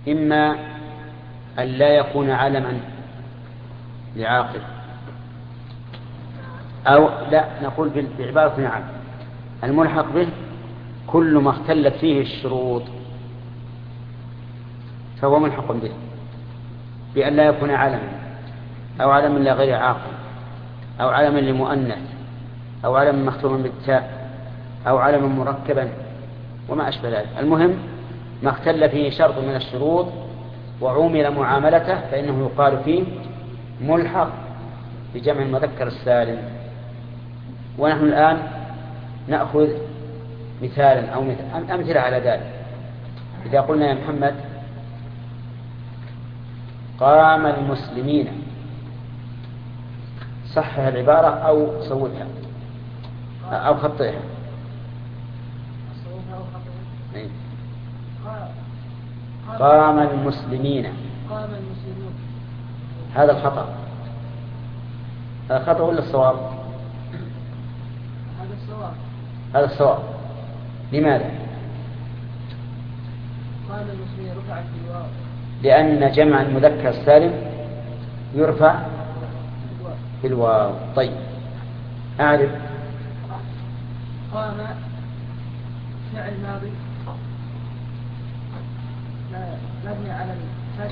إما أن لا يكون علما لعاقل، أو لا نقول بعبارة عامة الملحق به كل ما اختلت فيه الشروط فهو ملحق به، بأن لا يكون علما أو علما لغير عاقل أو علما لمؤنث أو علما مختوما بالتاء أو علما مركبا وما أشبه ذلك. المهم ما اختل فيه شرط من الشروط وعومل معاملته فإنه يقال فيه ملحق بجمع المذكر السالم. ونحن الآن نأخذ مثالا أو أمثلة على ذلك. إذا قلنا يا محمد قام المسلمين، صحح العبارة أو صوتها أو خطئها. قام المسلمين، هذا الخطأ. هذا خطأ ولا الصواب؟ هذا الصواب. لماذا؟ قام المسلمين رفعت بالواو، لأن جمع المذكر السالم يرفع بالواو. طيب أعرف. قام فعل ماضي مبني على الفتح.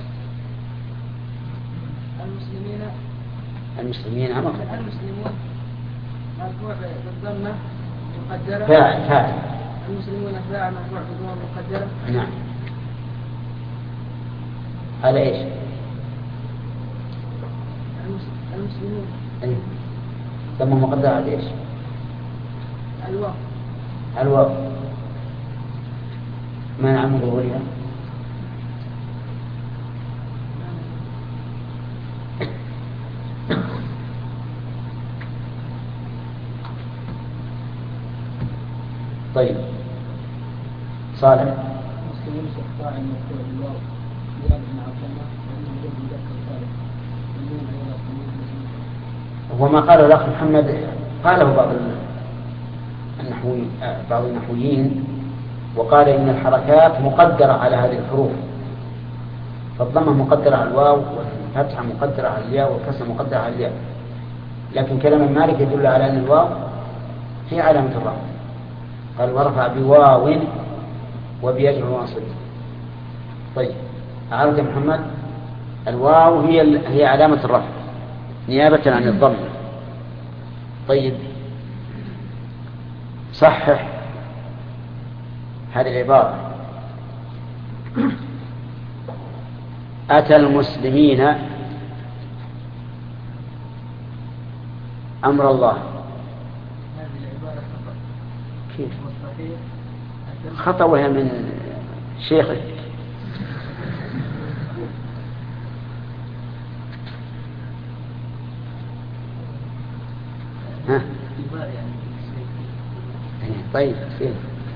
المسلمين المسلمون مرفوع بالضمة مقدرة. فاعل. المسلمون فاعل مرفوع بالضمة مقدرة. نعم. على ايش؟ المسلمون ضمة مقدرة على ايش؟ الواو. ما نعم ظهورها؟ طيب صالح. المسلمون فاعل مرفوع بالواو وما قال الأخ محمد قاله بعض النحويين وقال إن الحركات مقدرة على هذه الحروف، فالضمة مقدرة على الواو والفتحة مقدرة على الياء والكسرة مقدرة على الياء، لكن كلام مالك يدل على أن الواو هي علامة الرفع. قال ورفع بواو وبيجر واصل. طيب عرفت يا محمد؟ الواو هي علامة الرفع نيابة عن الضم. طيب صحح هذه العبارة. أتى المسلمين أمر الله. هذه العبارة خطأ. كيف خطأ وهي من شيخك؟ ها؟ طيب فين؟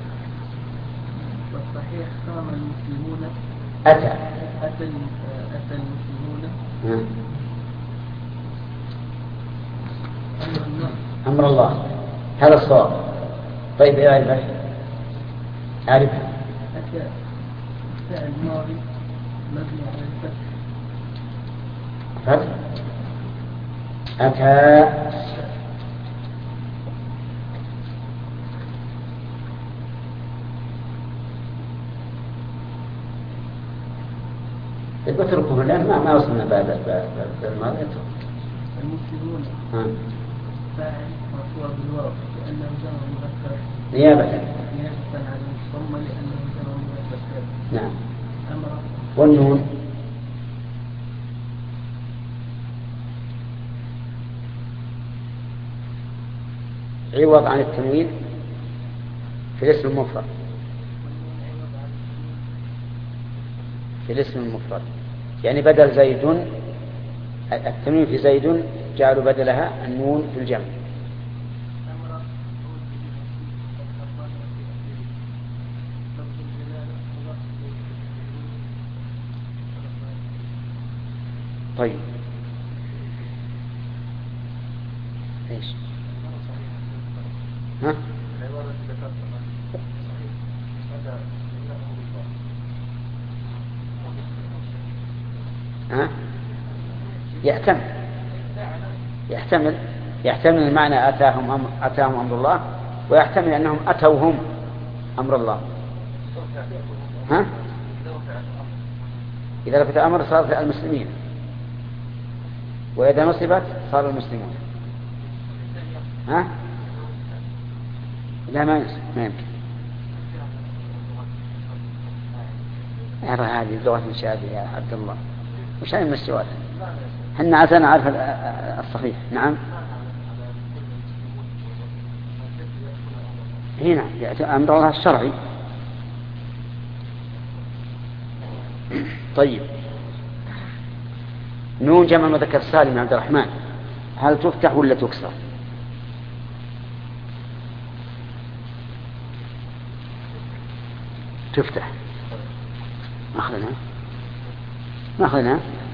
والصحيح قام المسلمون. أتى المسلمون أمر الله، هذا الصواب. طيب إيه أعرف أتى فعل ماضي مبني على الفتح. أتى اتركوا الآن ما وصلنا بعد الماضي. المسلمون فاعل مرفوع بالواو لأنه جمع مذكر نيابة عن الضمة لأنه جمع مذكر. نعم. والنون عوض عن التنوين في الاسم المفرد. يعني بدل زيد التنوين في زيد جعلوا بدلها النون في الجمع. طيب ايش ها؟ ها؟ يحتمل المعنى أتاهم أمر الله، ويحتمل أنهم أتوهم أمر الله. ها؟ إذا رفعت الأمر صار المسلمين، وإذا نصبت صار المسلمون. ها؟ لا ما يمكن. أرى هذه اللغة شابهة يا عبد الله، وش هي من السؤال؟ حنا عشان نعرف الصحيح. نعم هنا يأتي أمر الله الشرعي. طيب، نون جمع مذكر سالم عبد الرحمن، هل تفتح ولا تكسر؟ تفتح. ما أخذنا.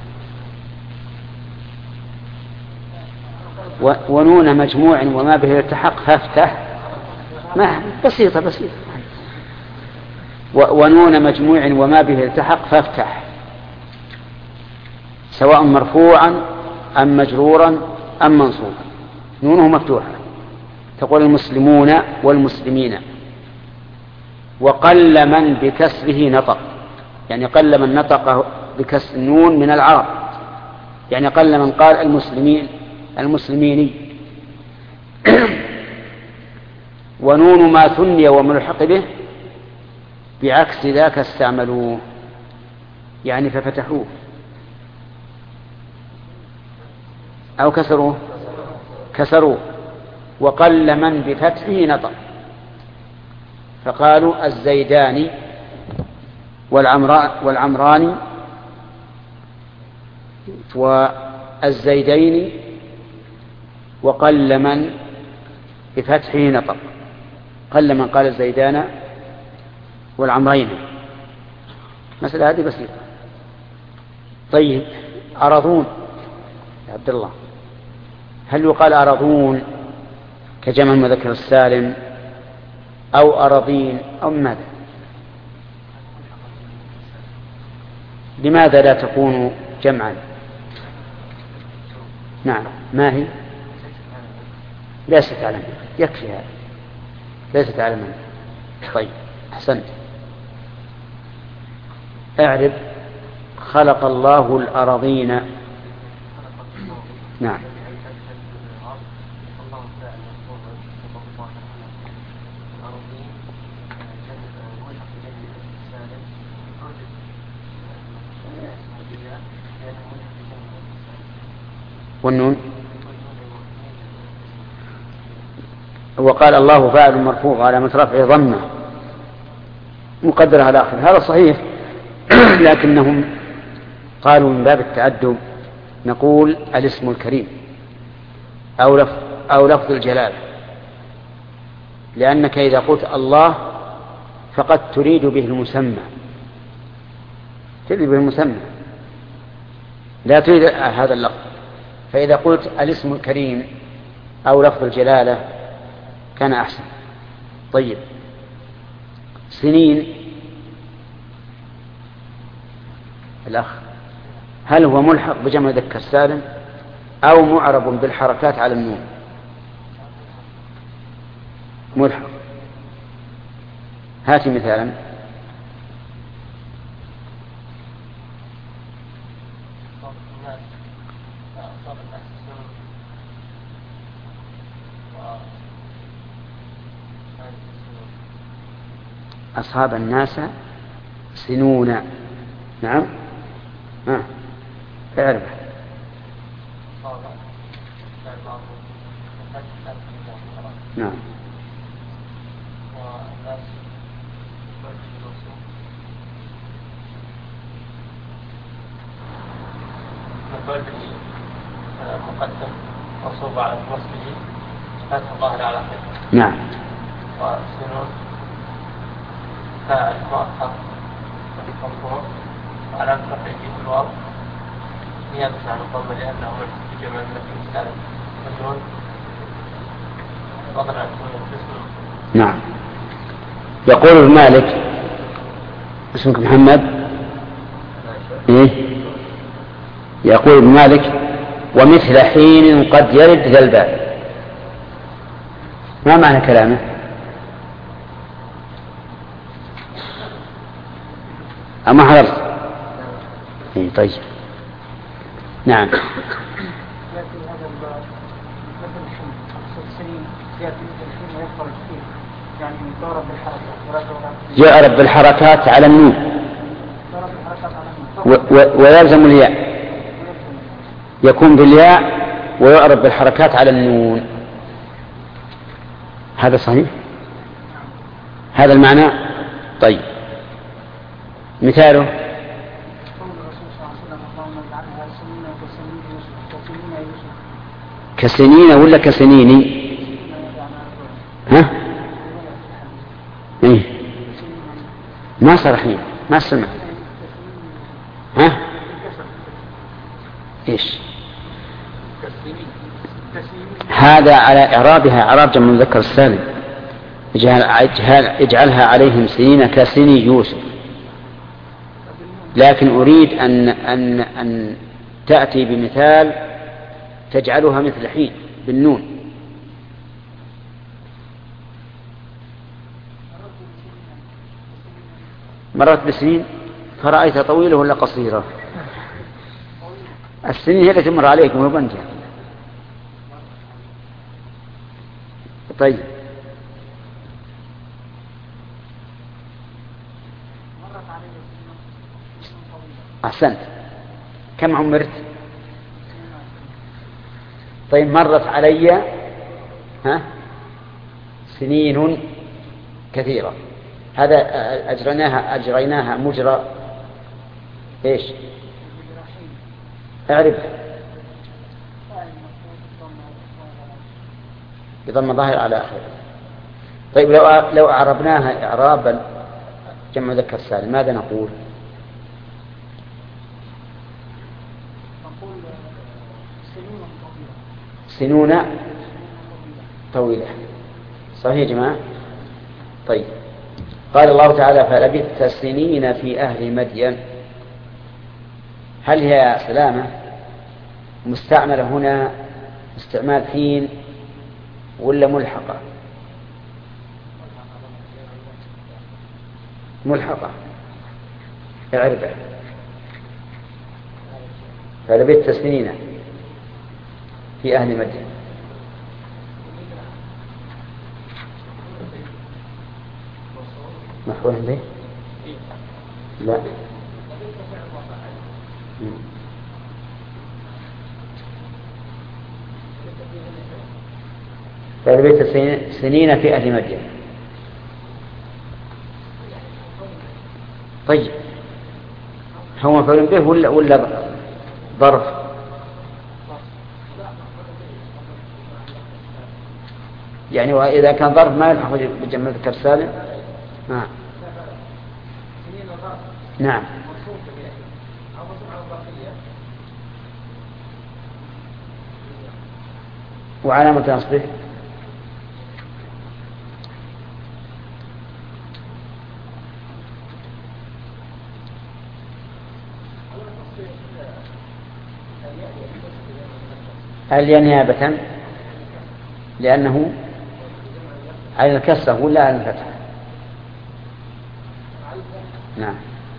ونون مجموع وما به التحق فافتح. ما بسيطة. ونون مجموع وما به التحق فافتح، سواء مرفوعا أم مجرورا أم منصوبا، نونه مفتوحة. تقول المسلمون والمسلمين. وقل من بكسره نطق، يعني قل من نطق بكسر النون من العرب، يعني قل من قال المسلمين. ونون ما ثني وملحق به بعكس ذاك استعملوه، يعني ففتحوه أو كسروه. وقل من بفتحه نطق، فقالوا الزيدان والعمران والزيدين، وقل من بفتحه نطق، قل من قال الزيدان والعمرين. مسألة هذه بسيطة. طيب، أرضون يا عبد الله، هل يقال أرضون كجمع المذكر السالم أو أراضين أو ماذا؟ لماذا لا تكون جمعا؟ نعم، ما هي؟ ليست علما، يكفي هذا، ليست علما. طيب، أحسنت. اعرب خلق الله الأراضين. نعم. والنون وقال الله فاعل مرفوع على رفعه ضمه مقدرة على آخر، هذا صحيح. لكنهم قالوا من باب التأدب نقول الاسم الكريم أو لفظ الجلال، لأنك إذا قلت الله فقد تريد به المسمى، لا تريد هذا اللفظ. فإذا قلت الاسم الكريم أو لفظ الجلالة كان أحسن. طيب، سنين الأخ، هل هو ملحق بجمع مذكر سالم أو معرب بالحركات على النون؟ ملحق. هاتي مثالا. أصحاب الناس سنون. نعم. اعرف. نعم. مقدم منصوب على نصبه فتح الظاهر على آخره. نعم. وسنون فاعل مؤخر مرفوع على رفعه بالواو نيابة عن الضمة لأنه ملحق بجمع المذكر السالم. والنون فضلا عن الاسم. نعم. يقول مالك، اسمك محمد؟ إيه؟ يقول ابن مالك ومثل حين قد يرد ذا الباب. ما معنى كلامه؟ أما حضرت؟ طيب نعم. يعرب بالحركات على النون ويلزم الياء، يكون بالياء ويعرب بالحركات على النون. هذا صحيح؟ هذا المعنى؟ طيب مثاله كسنين ولا كسنيني؟ ها؟ إيه؟ ما صار حين ما سمع. ها؟ إيش؟ هذا على إعرابها إعراب جمع المذكر السالم، اجعلها عليهم سنين كسني يوسف. لكن أريد أن تأتي بمثال تجعلها مثل حين بالنون. مرت بسنين فرأيتها طويلة ولا قصيرة؟ السنين هي التي تمر عليكم وبنتها. طيب أحسنت. كم عمرت؟ طيب مرت علي سنين كثيرة. هذا أجريناها مجرى إيش؟ اعرف بضم ظاهر على آخر. طيب لو أعربناها إعرابا جمع مذكر سالم ماذا نقول؟ سنون طويلة. صحيح يا جماعة؟ طيب قال الله تعالى فلبثت سنين في أهل مدين. هل هي يا سلامة مستعملة هنا استعمال حين ولا ملحقة؟ ملحقة. اعرفها. فلبثت سنين في أهل مدين. مفعول به؟ لا. فلبثت سنين في أهل مدين. طيب هو مفعول به ولا ظرف؟ يعني وإذا كان ظرف ما يلحق بجمع مذكر سالم. نعم. وعلامة نصبه الياء نيابة لأنه على الكسرة ولا على الفتحة؟ نعم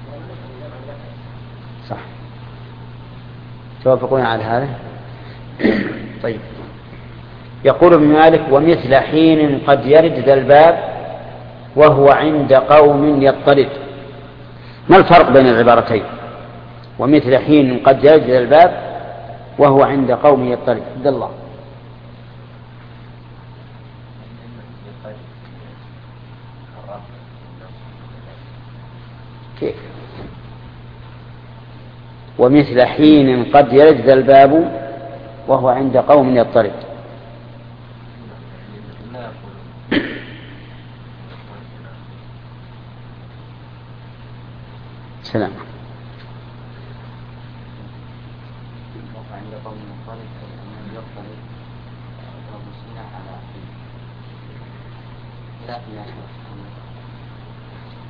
صح. توافقون على هذا؟ طيب يقول ابن مالك ومثل حين قد يرد ذا الباب وهو عند قوم يضطرد. ما الفرق بين العبارتين؟ ومثل حين قد يرد ذا الباب وهو عند قوم يضطرد. عبد الله كيف؟ ومثل حين قد يرد ذا الباب وهو عند قوم يضطرد. سلام.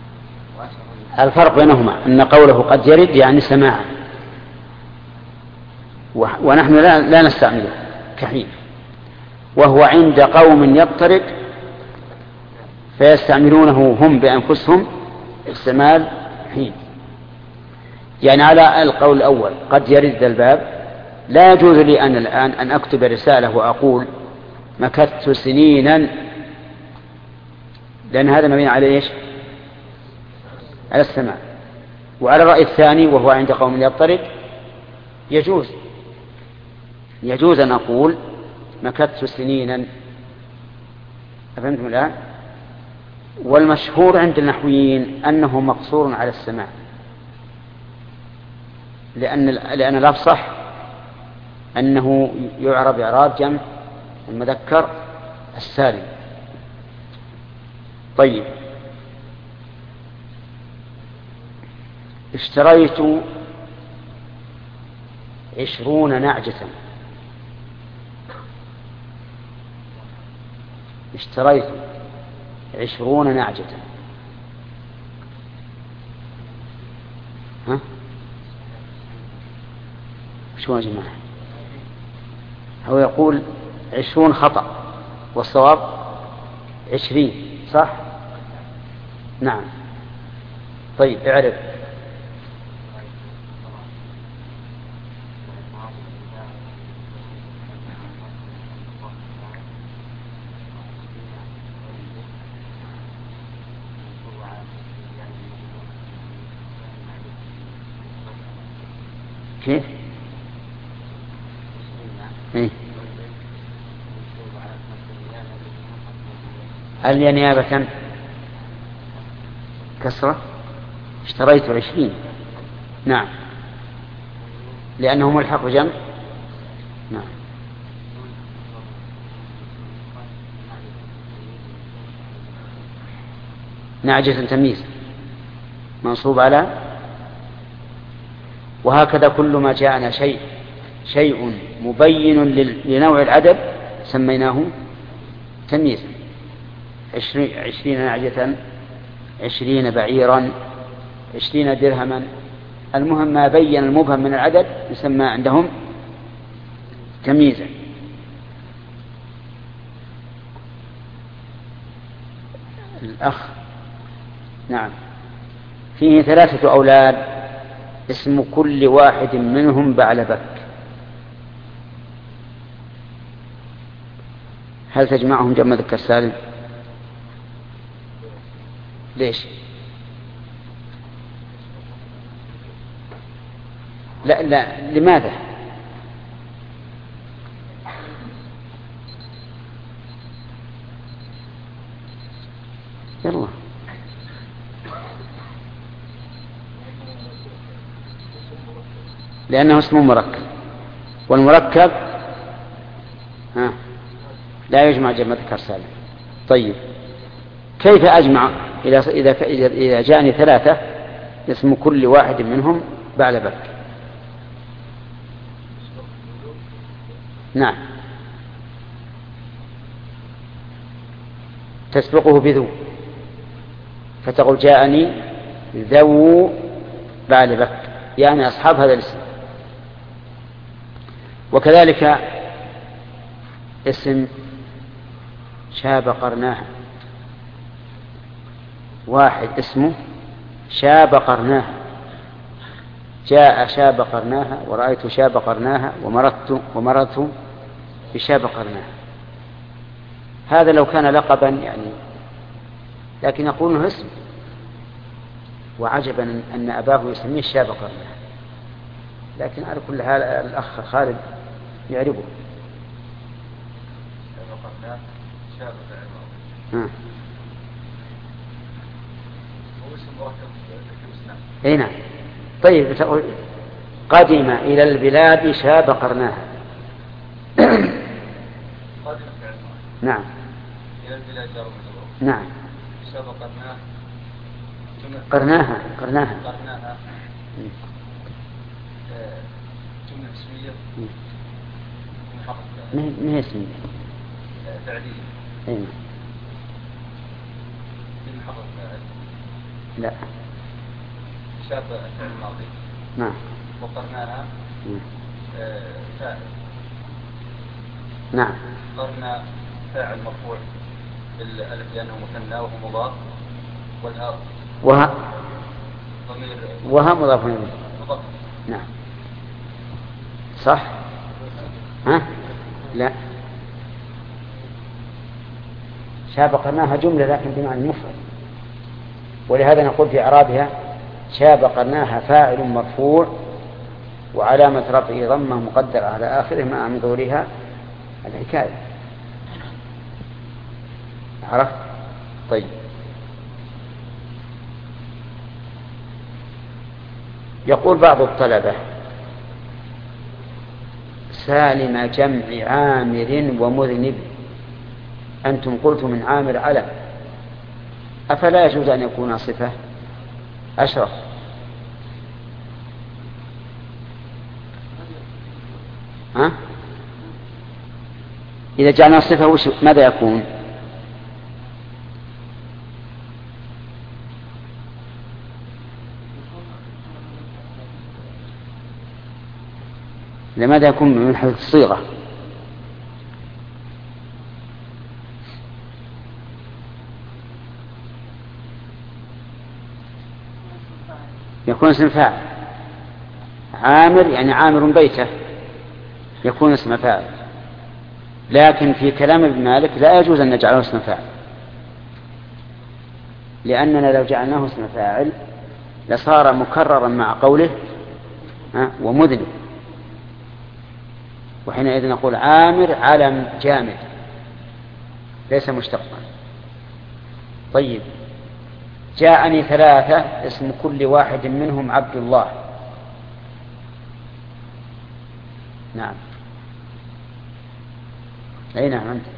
الفرق بينهما أن قوله قد يرد يعني سماعا، ونحن لا نستعمله كحين، وهو عند قوم يضطرد فيستعملونه هم بأنفسهم استعمال حين. يعني على القول الأول قد يرد الباب، لا يجوز لي أن الآن أن أكتب رسالة وأقول مكثت سنينا، لأن هذا مبني على إيش؟ على السماع. وعلى الرأي الثاني وهو عند قوم يضطرد يجوز أن أقول مكثت سنينا. أفهمتم الآن؟ والمشهور عند النحويين أنه مقصور على السماع، لأن الأفصح أنه يعرب إعراب جمع المذكر السالم. طيب، اشتريت 20 نعجة. اشتريت 20 نعجة. ها؟ شو يا جماعة؟ هو يقول 20 خطأ والصواب 20 صح؟ نعم. طيب اعرف. كيف؟ إيه؟ هل نيابة كسرة؟ اشتريت 20. نعم، لأنه ملحق بجمع. نعم. نعجة تمييز منصوب على، وهكذا كل ما جاءنا شيء مبين لنوع العدد سميناه تمييزا. 20 نعجة، 20 بعيرا، 20 درهما. المهم ما بين المبهم من العدد يسمى عندهم تمييزا. الأخ نعم، فيه 3 أولاد اسم كل واحد منهم بعلبك، هل تجمعهم جمع ذكر سالم؟ ليش؟ لا لماذا؟ يلا لأنه اسم مركب، والمركب لا يجمع جمع ذكر سالم. طيب كيف أجمع إذا جاءني 3 اسم كل واحد منهم بعلبك؟ نعم، تسبقه بذو فتقول جاءني ذو بعلبك، يعني أصحاب هذا الاسم. وكذلك اسم شاب قرناها، واحد اسمه شاب قرناها، جاء شاب قرناها ورأيت شاب قرناها ومررت بشاب قرناها. هذا لو كان لقبا يعني، لكن يقول انه اسم، وعجبا أن أباه يسميه شاب قرناها، لكن على كل حال الأخ خالد يعرفه. اي نعم. طيب قدم إلى البلاد شاب قرناها. نعم. إلى البلاد نعم. شاب قرناها جملة اسمية ما هي اسمية؟ فعلية. اي لا. شاب فعل ماضي. نعم. وقرناها فاعل. نعم. قرن فاعل مرفوع بالألف لأنه مثنى وهو مضاف، والهاء ضمير وها مضاف إليه. نعم صح. ها لا، شابقناها جملة لكن بمعنى المفرد، ولهذا نقول في إعرابها شابقناها فاعل مرفوع وعلامة رفعه ضمة مقدرة على آخره مع من ظهورها الحكاية. عرفت؟ طيب. يقول بعض الطلبة سالم جمع عامر ومذنب، أنتم قلتم من عامر علم، أفلا يجوز أن يكون صفة؟ أشرف. ها؟ إذا جعلنا صفة ماذا يكون؟ لماذا يكون من حيث الصيغة؟ يكون اسم فاعل. عامر يعني عامر بيته يكون اسم فاعل، لكن في كلام ابن مالك لا يجوز أن نجعله اسم فاعل، لأننا لو جعلناه اسم فاعل لصار مكررا مع قوله ومذنب، وحينئذ نقول عامر علم جامد ليس مشتقا. طيب، جاءني ثلاثة اسم كل واحد منهم عبد الله. نعم. أي نعم أنت.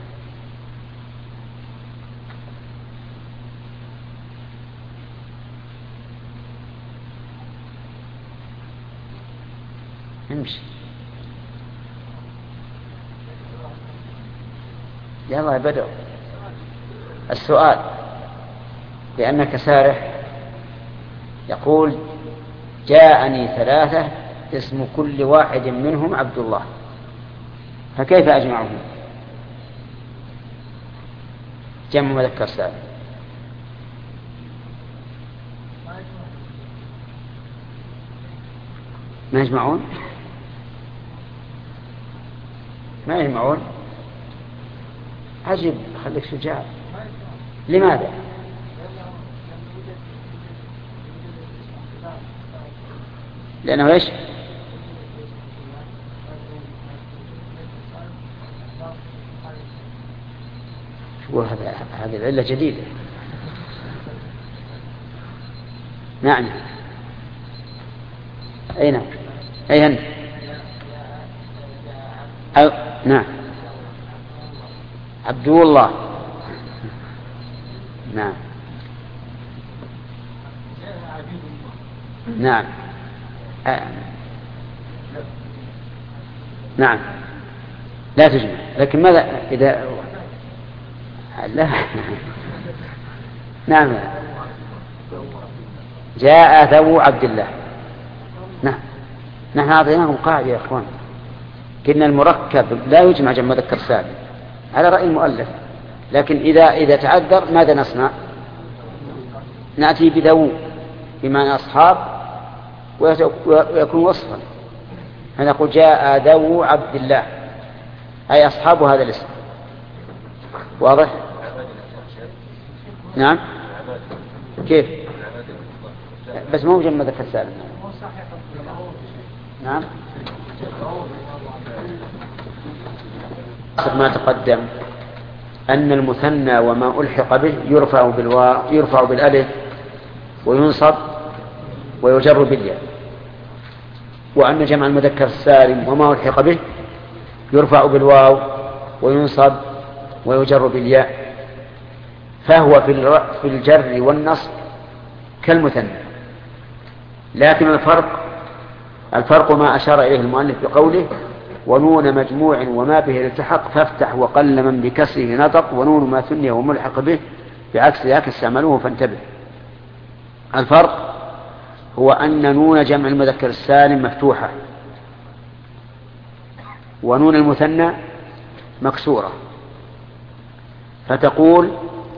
امشي يلا يا بدر. السؤال لأنك سارح. يقول جاءني ثلاثة اسم كل واحد منهم عبد الله، فكيف أجمعهم؟ جمع مذكر سالم. ما يجمعون؟ ما يجمعون؟ عجب، خليك شجاع. لماذا؟ لأنه إيش؟ هذه العلة جديدة. نعم. أين؟ أين؟ نعم. عبد الله. نعم. نعم. نعم. لا تجمع، لكن ماذا إذا لا نعم. جاء ذو عبد الله. نعم. نحن أعطيناكم قاعدة يا أخوان، كنا المركب لا يجمع جمع مذكر سالم على رأي المؤلف، لكن إذا تعذر ماذا نصنع؟ نأتي بذو بمعنى أصحاب ويكون وصفا، فنقول جاء ذو عبد الله أي أصحاب هذا الاسم. واضح؟ نعم. كيف؟ بس مو جمع مذكر سالم. نعم. ما تقدم أن المثنى وما ألحق به يرفع بالألف وينصب ويجر بالياء، وأن جمع المذكر السالم وما ألحق به يرفع بالواو وينصب ويجر بالياء، فهو في الجر والنصب كالمثنى، لكن الفرق ما أشار إليه المؤلف بقوله ونون مجموع وما به التحق فافتح وقل من بكسره نطق، ونون ما ثني وملحق به بعكس ذاك استعملوه فانتبه. الفرق هو أن نون جمع المذكر السالم مفتوحة ونون المثنى مكسورة، فتقول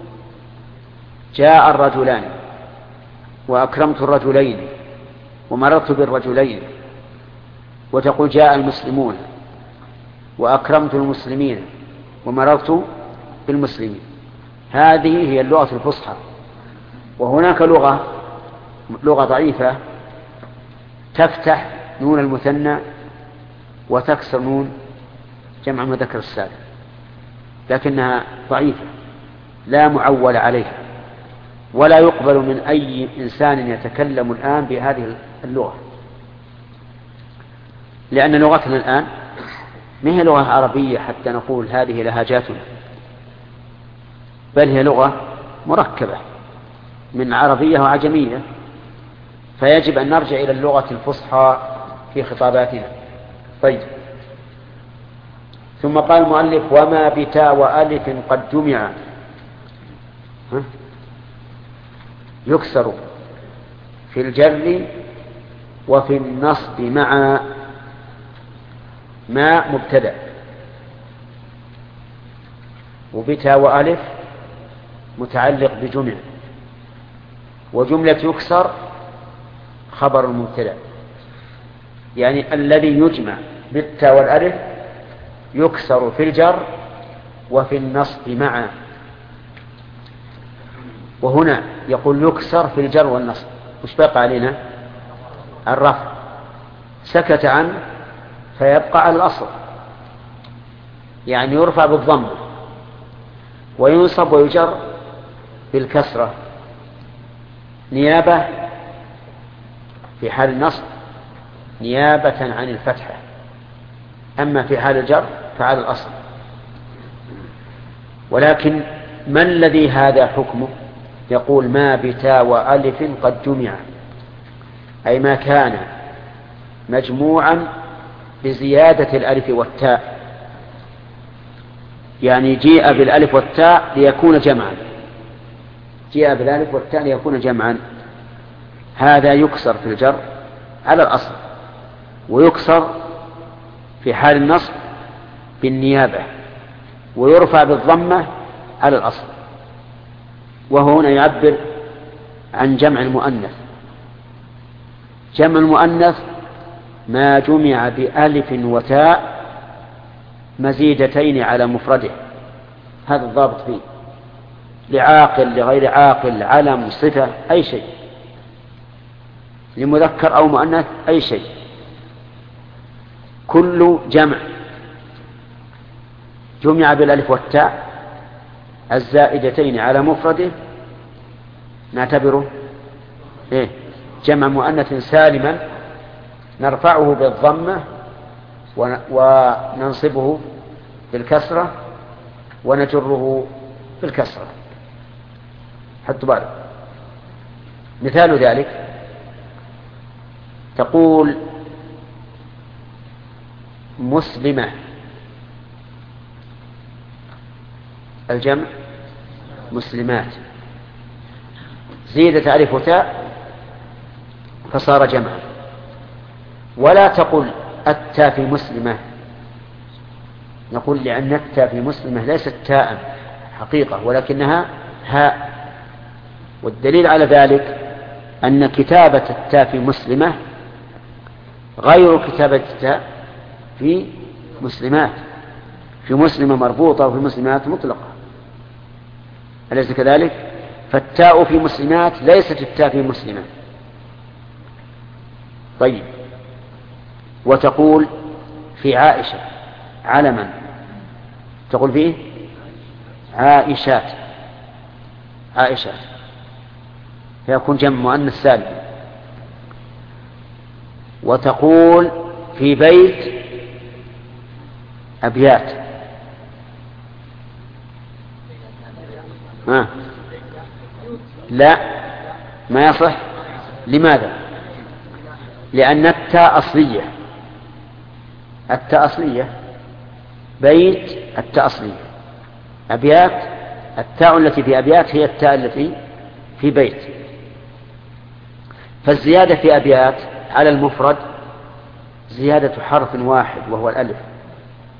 جاء الرجلان وأكرمت الرجلين ومررت بالرجلين، وتقول جاء المسلمون وأكرمت المسلمين ومررت بالمسلمين. هذه هي اللغة الفصحى. وهناك لغة ضعيفة تفتح نون المثنى وتكسر نون جمع مذكر السالم، لكنها ضعيفة لا معول عليها، ولا يقبل من أي إنسان يتكلم الآن بهذه اللغة، لأن لغتنا الآن ما هي لغة عربية حتى نقول هذه لهجاتنا، بل هي لغة مركبة من عربية وعجمية، فيجب أن نرجع إلى اللغة الفصحى في خطاباتنا. طيب، ثم قال المؤلف وما بتاء وألف قد جمع يكسر في الجر وفي النصب مع ما مبتدأ. وبتاء وألف متعلق بجمع، وجملة يكسر خبر المبتدأ، يعني الذي يجمع بالتاء والألف يكسر في الجر وفي النصب معا. وهنا يقول يكسر في الجر والنصب، وش بقى علينا؟ الرفع، سكت عنه فيبقى على الأصل، يعني يرفع بالضم وينصب ويجر بالكسرة نيابة في حال النصب نيابة عن الفتحة، أما في حال الجر فعلى الأصل. ولكن ما الذي هذا حكمه؟ يقول ما بتاء وألف قد جمع، أي ما كان مجموعا بزيادة الألف والتاء، يعني جيء بالألف والتاء ليكون جمعا، جيء بالألف والتاء ليكون جمعا، هذا يكسر في الجر على الأصل، ويكسر في حال النصب بالنيابة، ويرفع بالضمة على الأصل. وهنا يعبر عن جمع المؤنث. جمع المؤنث ما جمع بألف وتاء مزيدتين على مفرده، هذا الضابط فيه، لعاقل لغير عاقل، علم صفة أي شيء، لمذكر أو مؤنث أي شيء، كل جمع جمع بالألف والتاء الزائدتين على مفرده نعتبره جمع مؤنث سالما، نرفعه بالضمة وننصبه بالكسرة ونجره بالكسرة. حتى بالك مثال ذلك تقول مسلمة، الجمع مسلمات، زيدت ألف وتاء فصار جمعا. ولا تقل التاء في مسلمة، نقول لأن التاء في مسلمة ليست تاء حقيقة ولكنها هاء، والدليل على ذلك أن كتابة التاء في مسلمة غير كتابة التاء في مسلمات، في مسلمة مربوطة وفي مسلمات مطلقة، أليس كذلك؟ فالتاء في مسلمات ليست التاء في مسلمة. طيب، وتقول في عائشة علما، تقول فيه عائشات، عائشات، فيكون جمع مؤنث سالم. وتقول في بيت أبيات، لا ما يصح. لماذا؟ لأن التاء أصلية، التاء أصلية، بيت التاء أصلية، أبيات التاء التي في أبيات هي التاء التي في بيت، فالزيادة في أبيات على المفرد زيادة حرف واحد وهو الألف،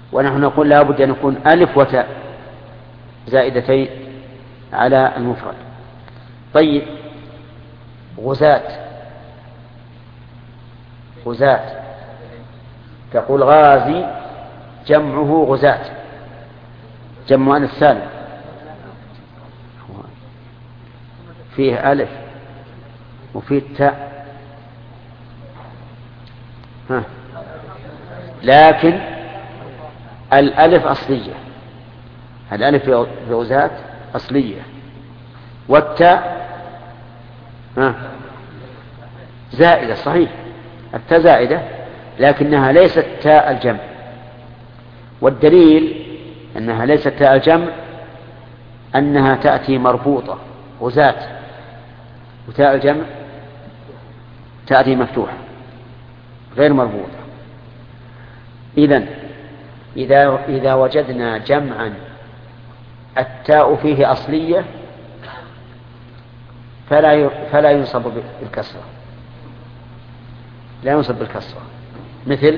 ونحن نقول لا بد أن يكون ألف وتاء زائدتين على المفرد. طيب غزاة، غزاة تقول غازي جمعه غزاة، جمع مؤنث سالم، فيه ألف وفيه تاء، لكن الألف أصلية، الألف في غزاة أصلية، والتاء زائدة. صحيح التاء زائدة لكنها ليست تاء الجمع، والدليل أنها ليست تاء الجمع أنها تأتي مربوطة غزاة، وتاء الجمع تأتي مفتوحة غير مربوطة. إذا وجدنا جمعا التاء فيه أصلية فلا ينصب بالكسرة، لا ينصب بالكسرة. مثل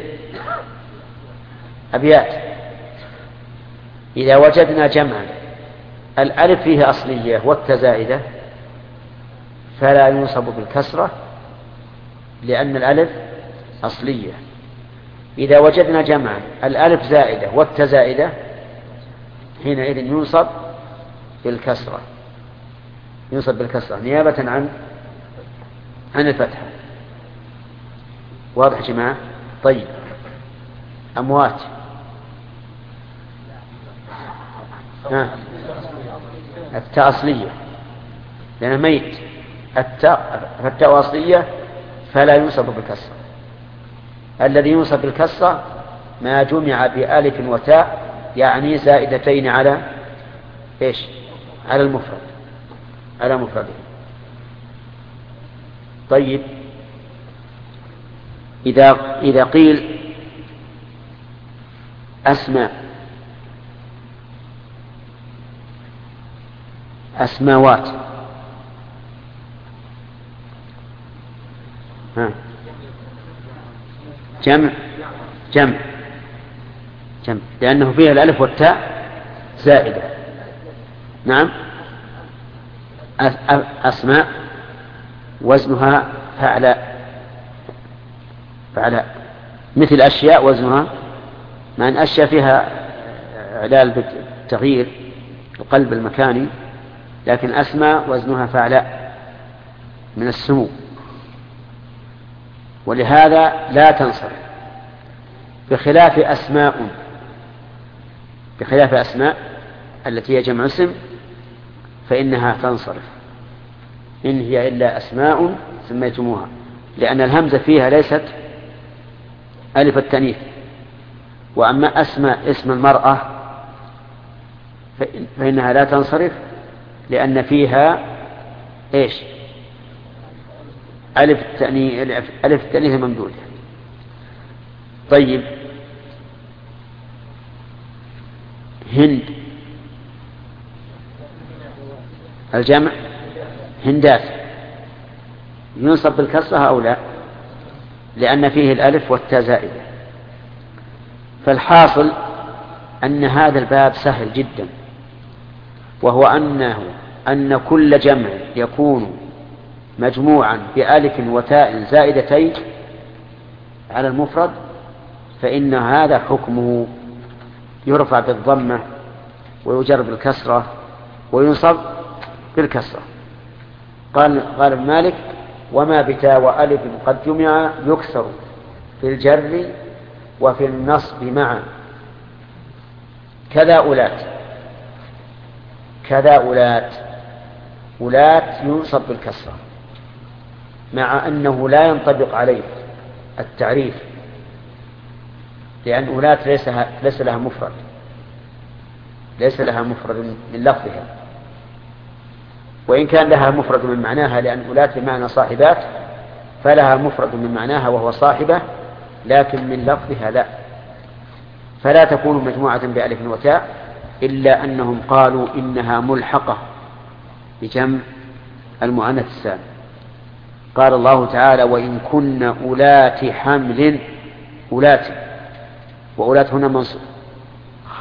أبيات، إذا وجدنا جمعا الألف فيه أصلية والتاء زائدة فلا ينصب بالكسرة لأن الألف أصلية. إذا وجدنا جمعا الألف زائدة والتاء زائدة حينئذ ينصب بالكسرة، ينصب بالكسرة نيابة عن الفتحة. واضح يا جماعة؟ طيب أموات، التاء أصلية لأنه ميت، التاء أصلية فلا ينصب بالكسرة. الذي ينصب بالكسرة ما جمع بألف وتاء يعني زائدتين على إيش؟ على المفرد، على مفرده. طيب إذا قيل أسماوات، جمع لأنه فيها الألف والتاء زائدة. نعم أسماء وزنها فعلاء، مثل أشياء وزنها، مع أن أشياء فيها علال بالتغيير القلب المكاني، لكن أسماء وزنها فعلاء من السمو، ولهذا لا تنصرف. بخلاف أسماء التي هي جمع اسم فإنها تنصرف، إن هي إلا أسماء سميتموها، لأن الهمزة فيها ليست ألف التأنيث. وأما أسماء اسم المرأة فإنها لا تنصرف لأن فيها إيش؟ ألف التأنيث ممدودة. طيب هند الجمع هندات ينصب بالكسرة أو لا؟ لأن فيه الألف والتاء زائدة. فالحاصل أن هذا الباب سهل جدا، وهو أن كل جمع يكون مجموعا بألف وتاء زائدتين على المفرد فإن هذا حكمه يرفع بالضمة ويجر بالكسرة وينصب بالكسرة. قال مالك: وما بتاء وألف قد جمع يكسر في الجر وفي النصب معا، كذا أولات ينصب بالكسرة، مع أنه لا ينطبق عليه التعريف، لأن أولات ليس لها مفرد من لفظها، وإن كان لها مفرد من معناها، لأن أولات بمعنى صاحبات فلها مفرد من معناها وهو صاحبة، لكن من لفظها لا، فلا تكون مجموعة بألف وتاء، إلا أنهم قالوا إنها ملحقة بجمع المؤنث السالم. قال الله تعالى: وإن كن أولات حمل، أولات، وأولات هنا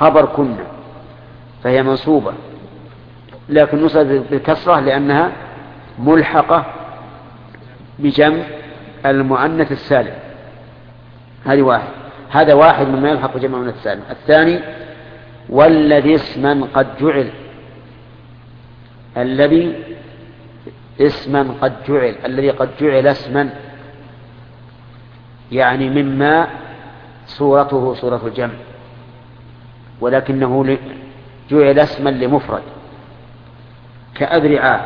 خبر كنا، فهي منصوبة، لكن نصبت بالكسرة لأنها ملحقة بجمع المؤنث السالم. هذا واحد مما يلحق بجمع المؤنث السالم. الثاني والذي اسما قد جعل، الذي اسما قد جعل، الذي قد جعل اسما يعني مما صورته صورة الجمع، ولكنه جعل اسما لمفرد، كأذرعات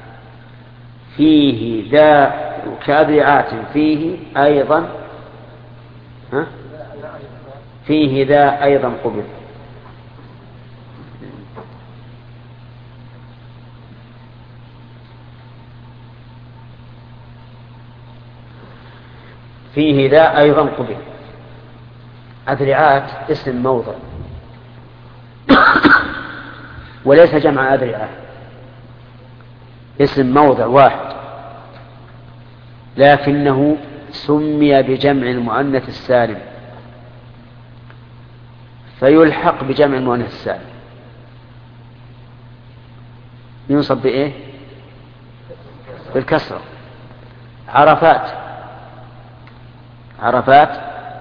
فيه ذا، كأذرعات فيه أيضا فيه ذا أيضا قبل. فيه ذا أيضا قبل. أذرعات اسم موضع وليس جمع أذرعات، اسم موضع واحد، لكنه سمي بجمع المؤنث السالم فيلحق بجمع المؤنث السالم. ينصب بإيه؟ بالكسرة. عرفات، عرفات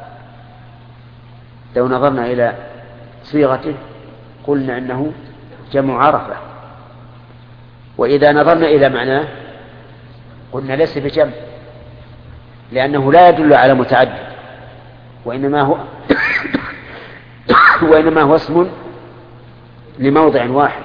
لو نظرنا إلى صيغته قلنا إنه جمع عرفة، وإذا نظرنا إلى معناه قلنا ليس بجمع، لأنه لا يدل على متعدد، وإنما هو اسم لموضع واحد.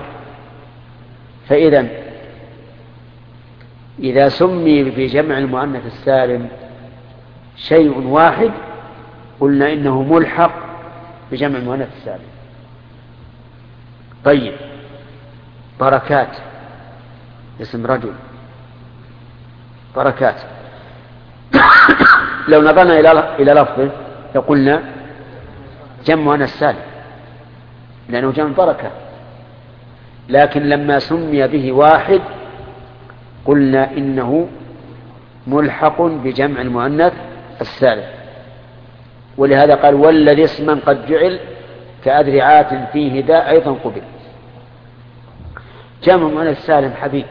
إذا سمي بجمع المؤنث السالم شيء واحد قلنا إنه ملحق بجمع المؤنث السالم. طيب، بركات اسم رجل، بركات لو نظرنا إلى لفظه لقلنا جمع مؤنث سالم لأنه جمع بركة، لكن لما سمي به واحد قلنا إنه ملحق بجمع المؤنث السالم. ولهذا قال والذي اسما قد جعل كأذرعات فيه ذا أيضا قبل. جمع المؤنث السالم حبيب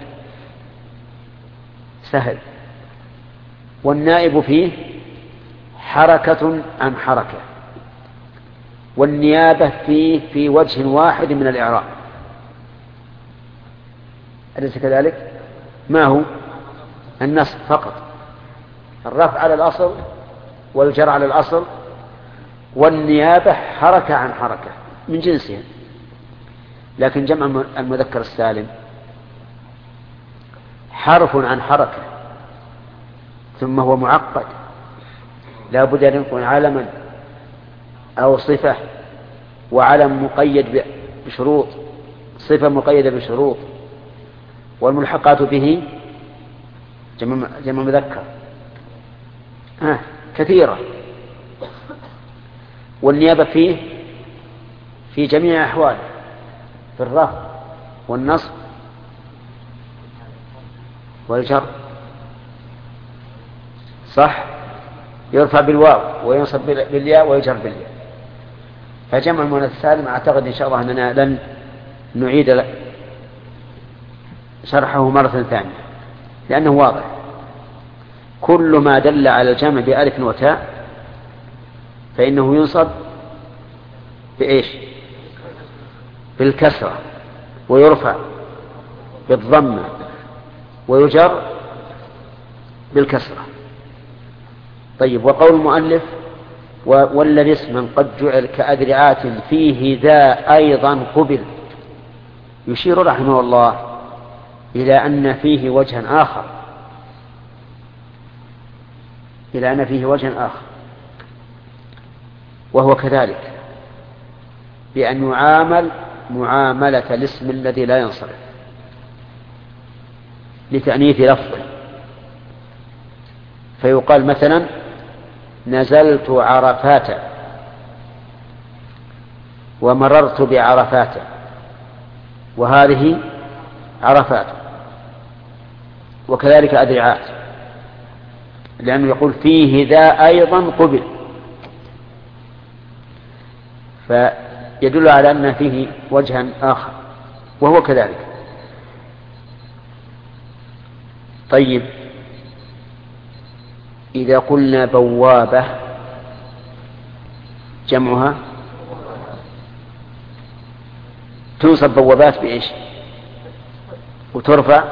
سهل، والنائب فيه حركة عن حركة، والنيابة فيه في وجه واحد من الإعراب، أليس كذلك؟ ما هو؟ النصب فقط، الرفع على الأصل والجر على الأصل، والنيابة حركة عن حركة من جنسها. لكن جمع المذكر السالم حرف عن حركة، ثم هو معقد، لا بد أن يكون علما أو صفة، وعلم مقيد بشروط، صفة مقيدة بشروط، والملحقات به جمع مذكر كثيرة. والنيابة فيه في جميع أحواله، في الرفع والنصب والجر، صح، يرفع بالواو وينصب بالياء ويجر بالياء. فجمع المؤنث السالم أعتقد إن شاء الله أننا لن نعيد شرحه مرة ثانية لأنه واضح. كل ما دل على الجمع بألف وتاء فإنه ينصب بإيش؟ بالكسرة، ويرفع بالضمة، ويجر بالكسرة. طيب، وقول المؤلف والذي اسما قد جعل كأذرعات فيه ذا أيضا قبل، يشير رحمه الله إلى أن فيه وجها آخر، وهو كذلك بأن يعامل معاملة الاسم الذي لا ينصرف لتأنيث لفظه، فيقال مثلا نزلت عرفات ومررت بعرفات، وهذه عرفات. وكذلك أذرعات، لأنه يقول فيه ذا أيضا قبل. يدل على أن فيه وجها آخر وهو كذلك. طيب، إذا قلنا بوابة جمعها تنصب بوابات بإيش؟ وترفع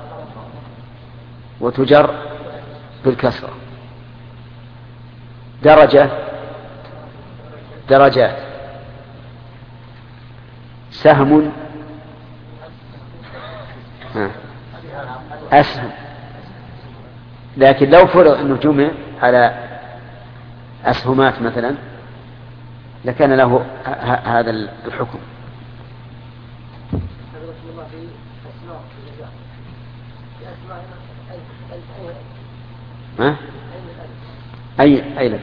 وتجر بالكسرة. درجة درجات، سهم أسهم. لكن لو فرض أنه جمع على أسهمات مثلا لكان له هذا الحكم. ها؟ أي لك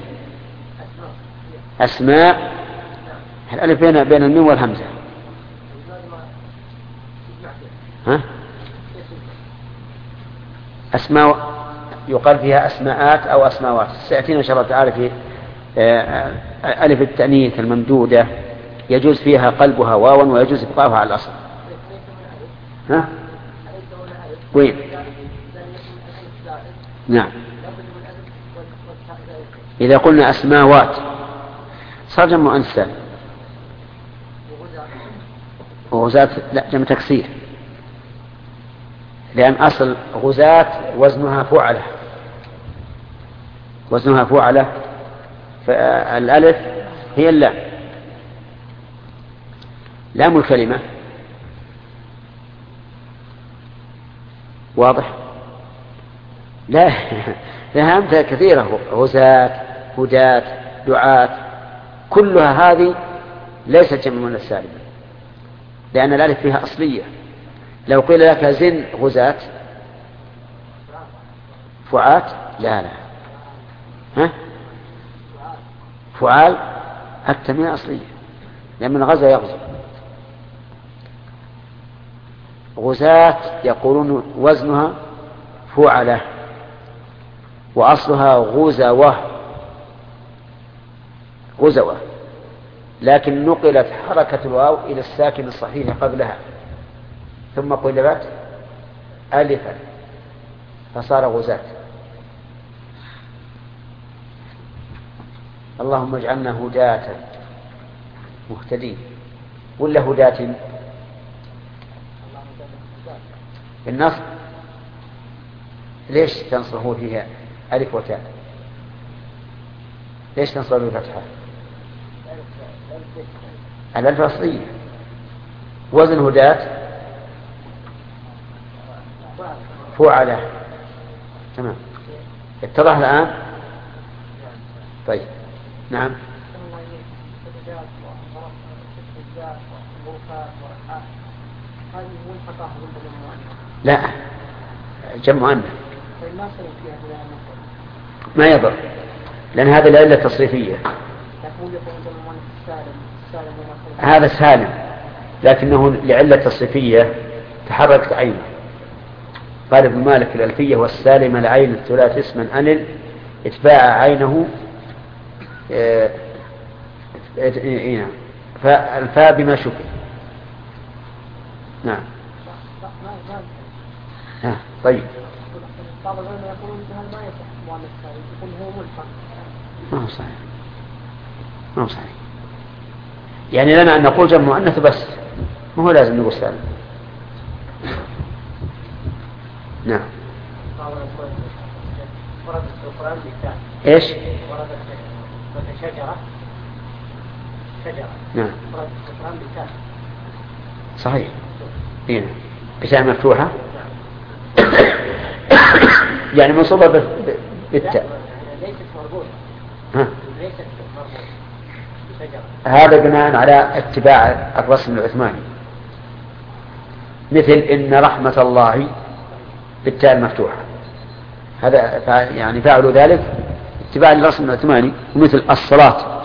أسماء الألف بين الميم والهمزة. ها؟ أسماء يقال فيها أسماءات أو أسماوات. سيأتينا إن شاء الله تعالى في ألف التأنيث الممدودة يجوز فيها قلبها واوا ويجوز إبقاؤها على الأصل. ها؟ وين؟ نعم. إذا قلنا أسماوات صار جمع مؤنث سالم. وغزاة لا جمع تكسير، لأن أصل غزاة وزنها فعلة فالألف هي اللام، لام الكلمة. واضح؟ لا لها أمثلة كثيرة، غزاة، هداة، دعاة، كلها هذه ليست جمع مؤنث سالم لأن الألف فيها أصلية. لو قيل لك زن غزاة فعات لا ها؟ فعال التنوين أصلية لأن من غزا يغزو. غزاة يقولون وزنها فعلة وأصلها غزوة، لكن نقلت حركة الواو إلى الساكن الصحيح قبلها ثم قلبت ألفا فصار غزاة. اللهم اجعلنا هداة مهتدين ولا هداة بالنصب. ليش تنصبه فيها ألف وتاء؟ ليش تنصب بالفتحة؟ الألف أصلية. وزن هداة فعلة. تمام، اتضح الآن؟ طيب نعم. لا جمع مؤنث ما يضر لأن هذه العلة التصريفية. هذا سالم لكنه لعلة تصريفية تحركت عينه. قال ابن مالك في الألفية والسالم العين الثلاث اسما أنل اتباع عينه فالفاء بما شكل. نعم. طيب ما هو صحيح يعني لنا أن نقول جمع مؤنث بس ما هو لازم نقول سالم. نعم. ايش؟ شجرة. نعم صحيح. هنا بتاء مفتوحة يعني منصوبة بالتاء. هذا بناء على اتباع الرسم العثماني، مثل إن رحمة الله بالتاء المفتوحة، هذا يعني فعلوا ذلك اتباع الرسم العثماني. ومثل الصلاة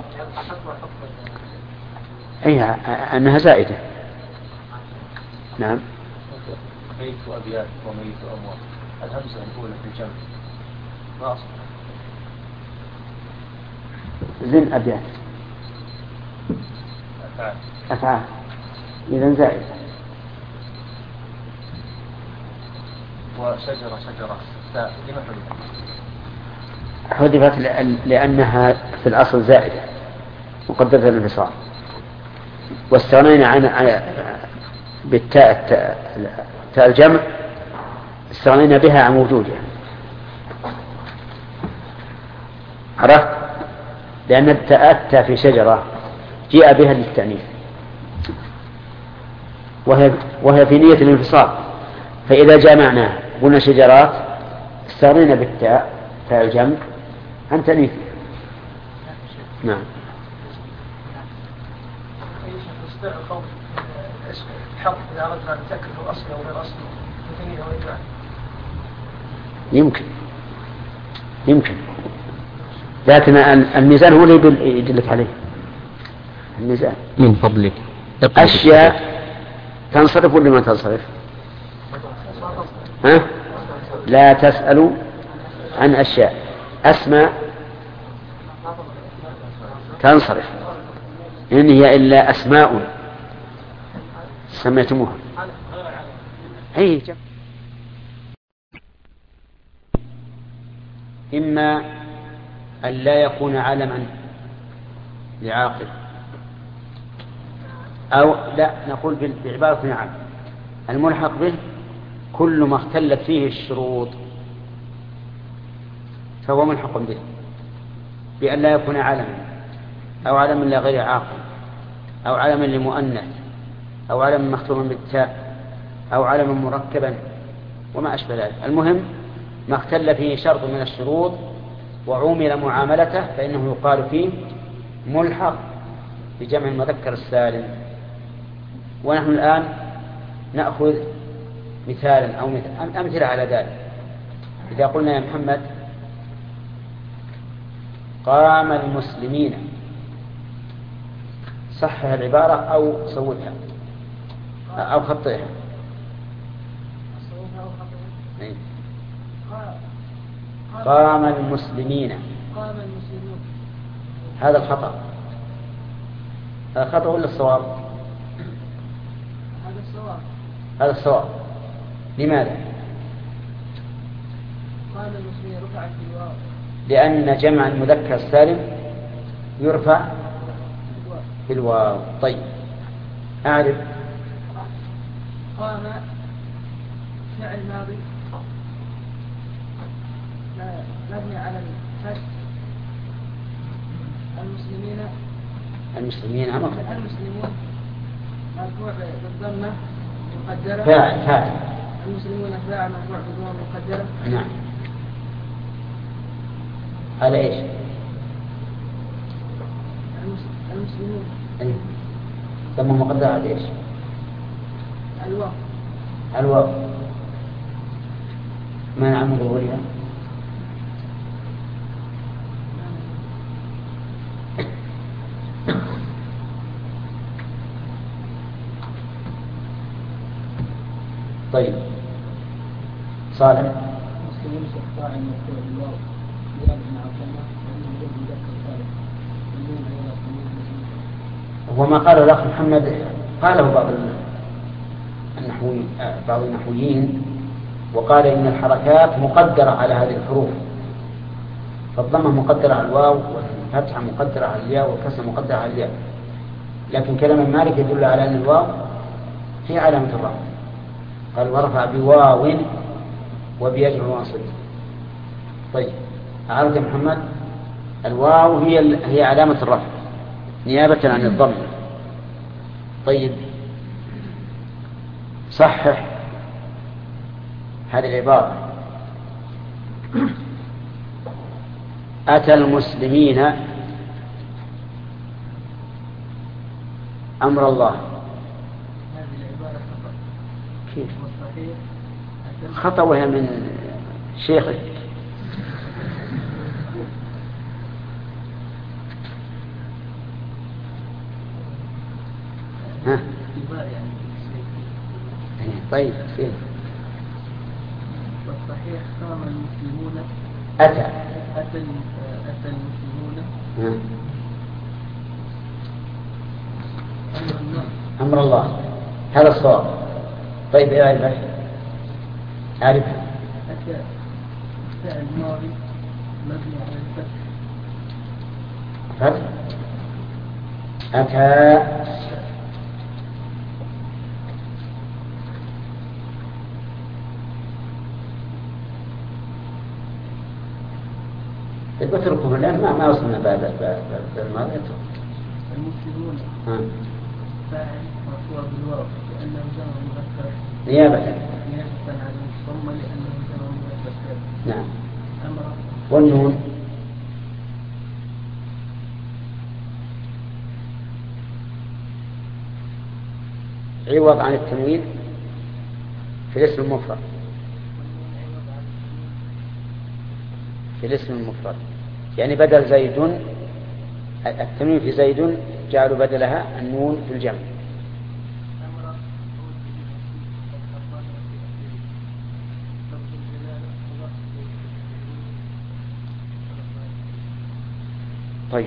أي أنها زائدة. نعم. ميت أبيات وميت أموات الهمزة الأولى في الجمع ما أصل زين أبيات أفعال إذن زائد. وشجرة لما حذفت لأنها في الأصل زائدة مقدرة الانفصال، واستغنينا عن بالتاء تاء الجمع استغنينا بها عن وجودها. عرفت؟ لأن التاء في شجرة جاء بها للتأنيث وهي في نية الانفصال، فإذا جمعناها قلنا شجرات استغنينا بالتاء تاء الجمع عن تأنيثها. نعم. الحرف إذا أردنا أن نتأكد أصله وغير أصله مثنيه وإجماع. يمكن لكن الميزان هو اللي يدلك عليه. الميزان من فضلك أشياء تنصرف ولا ما تنصرف؟ ها؟ لا تسألوا عن أشياء. أسماء تنصرف إن هي إلا أسماء سميتموها. أي إما أن لا يكون علما لعاقل، أو لا نقول بعبارة عامة الملحق به كل ما اختلت فيه الشروط فهو ملحق به، بأن لا يكون علما أو علما لغير عاقل أو علما لمؤنث أو علما مختوما بالتاء أو علما مركبا وما أشبه ذلك. المهم ما اختل فيه شرط من الشروط وعومل معاملته فإنه يقال فيه ملحق بجمع المذكر السالم. ونحن الآن نأخذ مثالا أو أمثلة على ذلك. إذا قلنا يا محمد قام المسلمين، صحح العبارة أو صوتها أو خطئها. قام المسلمين، هذا الخطأ. هذا خطأ ولا الصواب؟ هذا الصواب. لماذا؟ قام المسلمين رفعت بالواو، لأن جمع المذكر السالم يرفع بالواو. طيب أعرف. قام فعل ماضي مبني على الفتح. المسلمين مرفوع بالضمة مقدرة. فاعل. المسلمون فاعل مرفوع بالضمة مقدرة. نعم. على ايش؟ المسلمون ضمة مقدرة على ايش؟ الواو. ما نعم ظهورها؟ طيب صالح. المسلمون فاعل مرفوع بالواو زيادة مع الضمة لأنه يجب مذكر ثالث. وما قال الأخ محمد قاله بعض النحويين وقال إن الحركات مقدرة على هذه الحروف، فالضمة مقدرة على الواو والفتحة مقدرة على الياء والكسر مقدرة على الياء، لكن كلام مالك يدل على أن الواو هي علامة الرفع. قال ورفع بواو وبيجر واصل. طيب عرفت يا محمد؟ الواو هي علامة الرفع نيابة عن الضم. طيب صحح هذه العبارة. أتى المسلمين أمر الله. هذه العبارة خطأ. كيف خطأ وهي من شيخك؟ ها؟ طيب فين؟ والصحيح قام المسلمون. أتى المسلمون. أمر الله، هذا الصواب. طيب إيه أعرف فعل ماضي مبني على الفتح. فتح أتى اتركوا الآن ما وصلنا بعد الماضي. المسلمون فاعل مرفوع بالواو لأنه جمع مذكر نيابة عن الضمة لأنه جمع مذكر. نعم. أمر والنون عوض عن التنوين في الاسم المفرد. في الاسم المفرد يعني بدل زيد، التنوين في زيد جعلوا بدلها النون في الجمع. طيب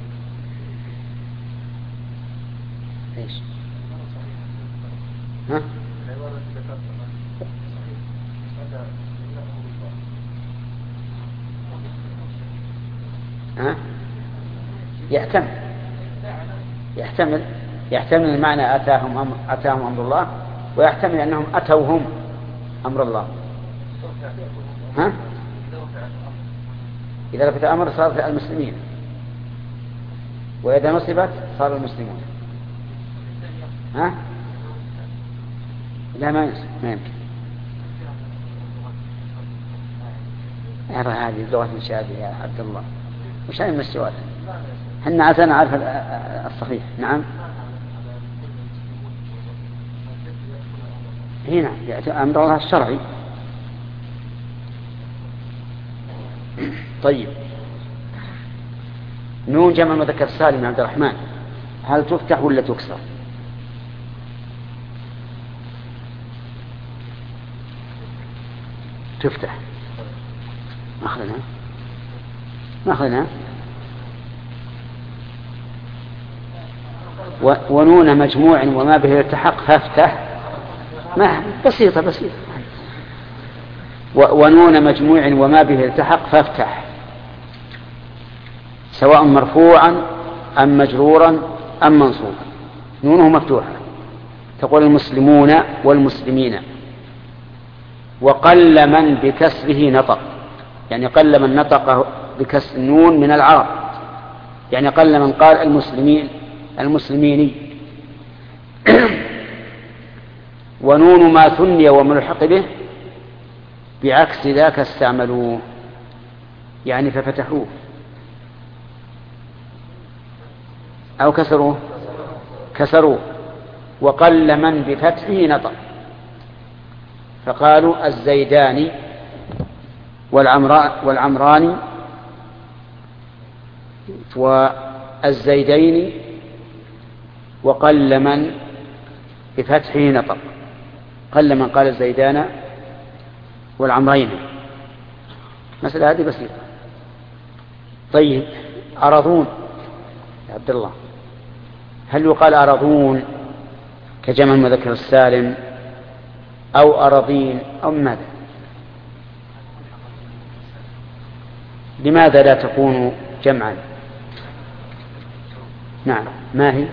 ايش ها ها يحتمل المعنى أتاهم أمر الله، ويحتمل أنهم أتوهم أمر الله. ها إذا رفعت أمر صار المسلمين، وإذا نصبت صار المسلمون. ها لا ما يمكن. أرى هذه اللغة مشابهة يا عبد الله، وش من السؤال؟ حنا عسى نعرف الصحيح. نعم هنا يأتي أمر الله الشرعي. طيب نون جمع مذكر سالم يا عبد الرحمن، هل تفتح ولا تكسر؟ تفتح. ما أخذنا ونون مجموع وما به التحق فافتح. ما بسيطة. ونون مجموع وما به التحق فافتح، سواء مرفوعا أم مجرورا أم منصوبا، نونه مفتوحة. تقول المسلمون والمسلمين. وقل من بكسره نطق، يعني قل من نطق بكسر النون من العرب، يعني قل من قال المسلمين. ونون ما ثني وملحق به بعكس ذاك استعملوه، يعني ففتحوه أو كسروه. وقل من بفتحه نطق، فقالوا الزيدان والعمران والزيدين، وقل من بفتحه نطق، قل من قال الزيدان والعمرين. مسألة هذه بسيطة. طيب أرضون يا عبد الله، هل يقال أرضون كجمع المذكر السالم أو أراضين أو ماذا؟ لماذا لا تكون جمعا؟ نعم ما هي؟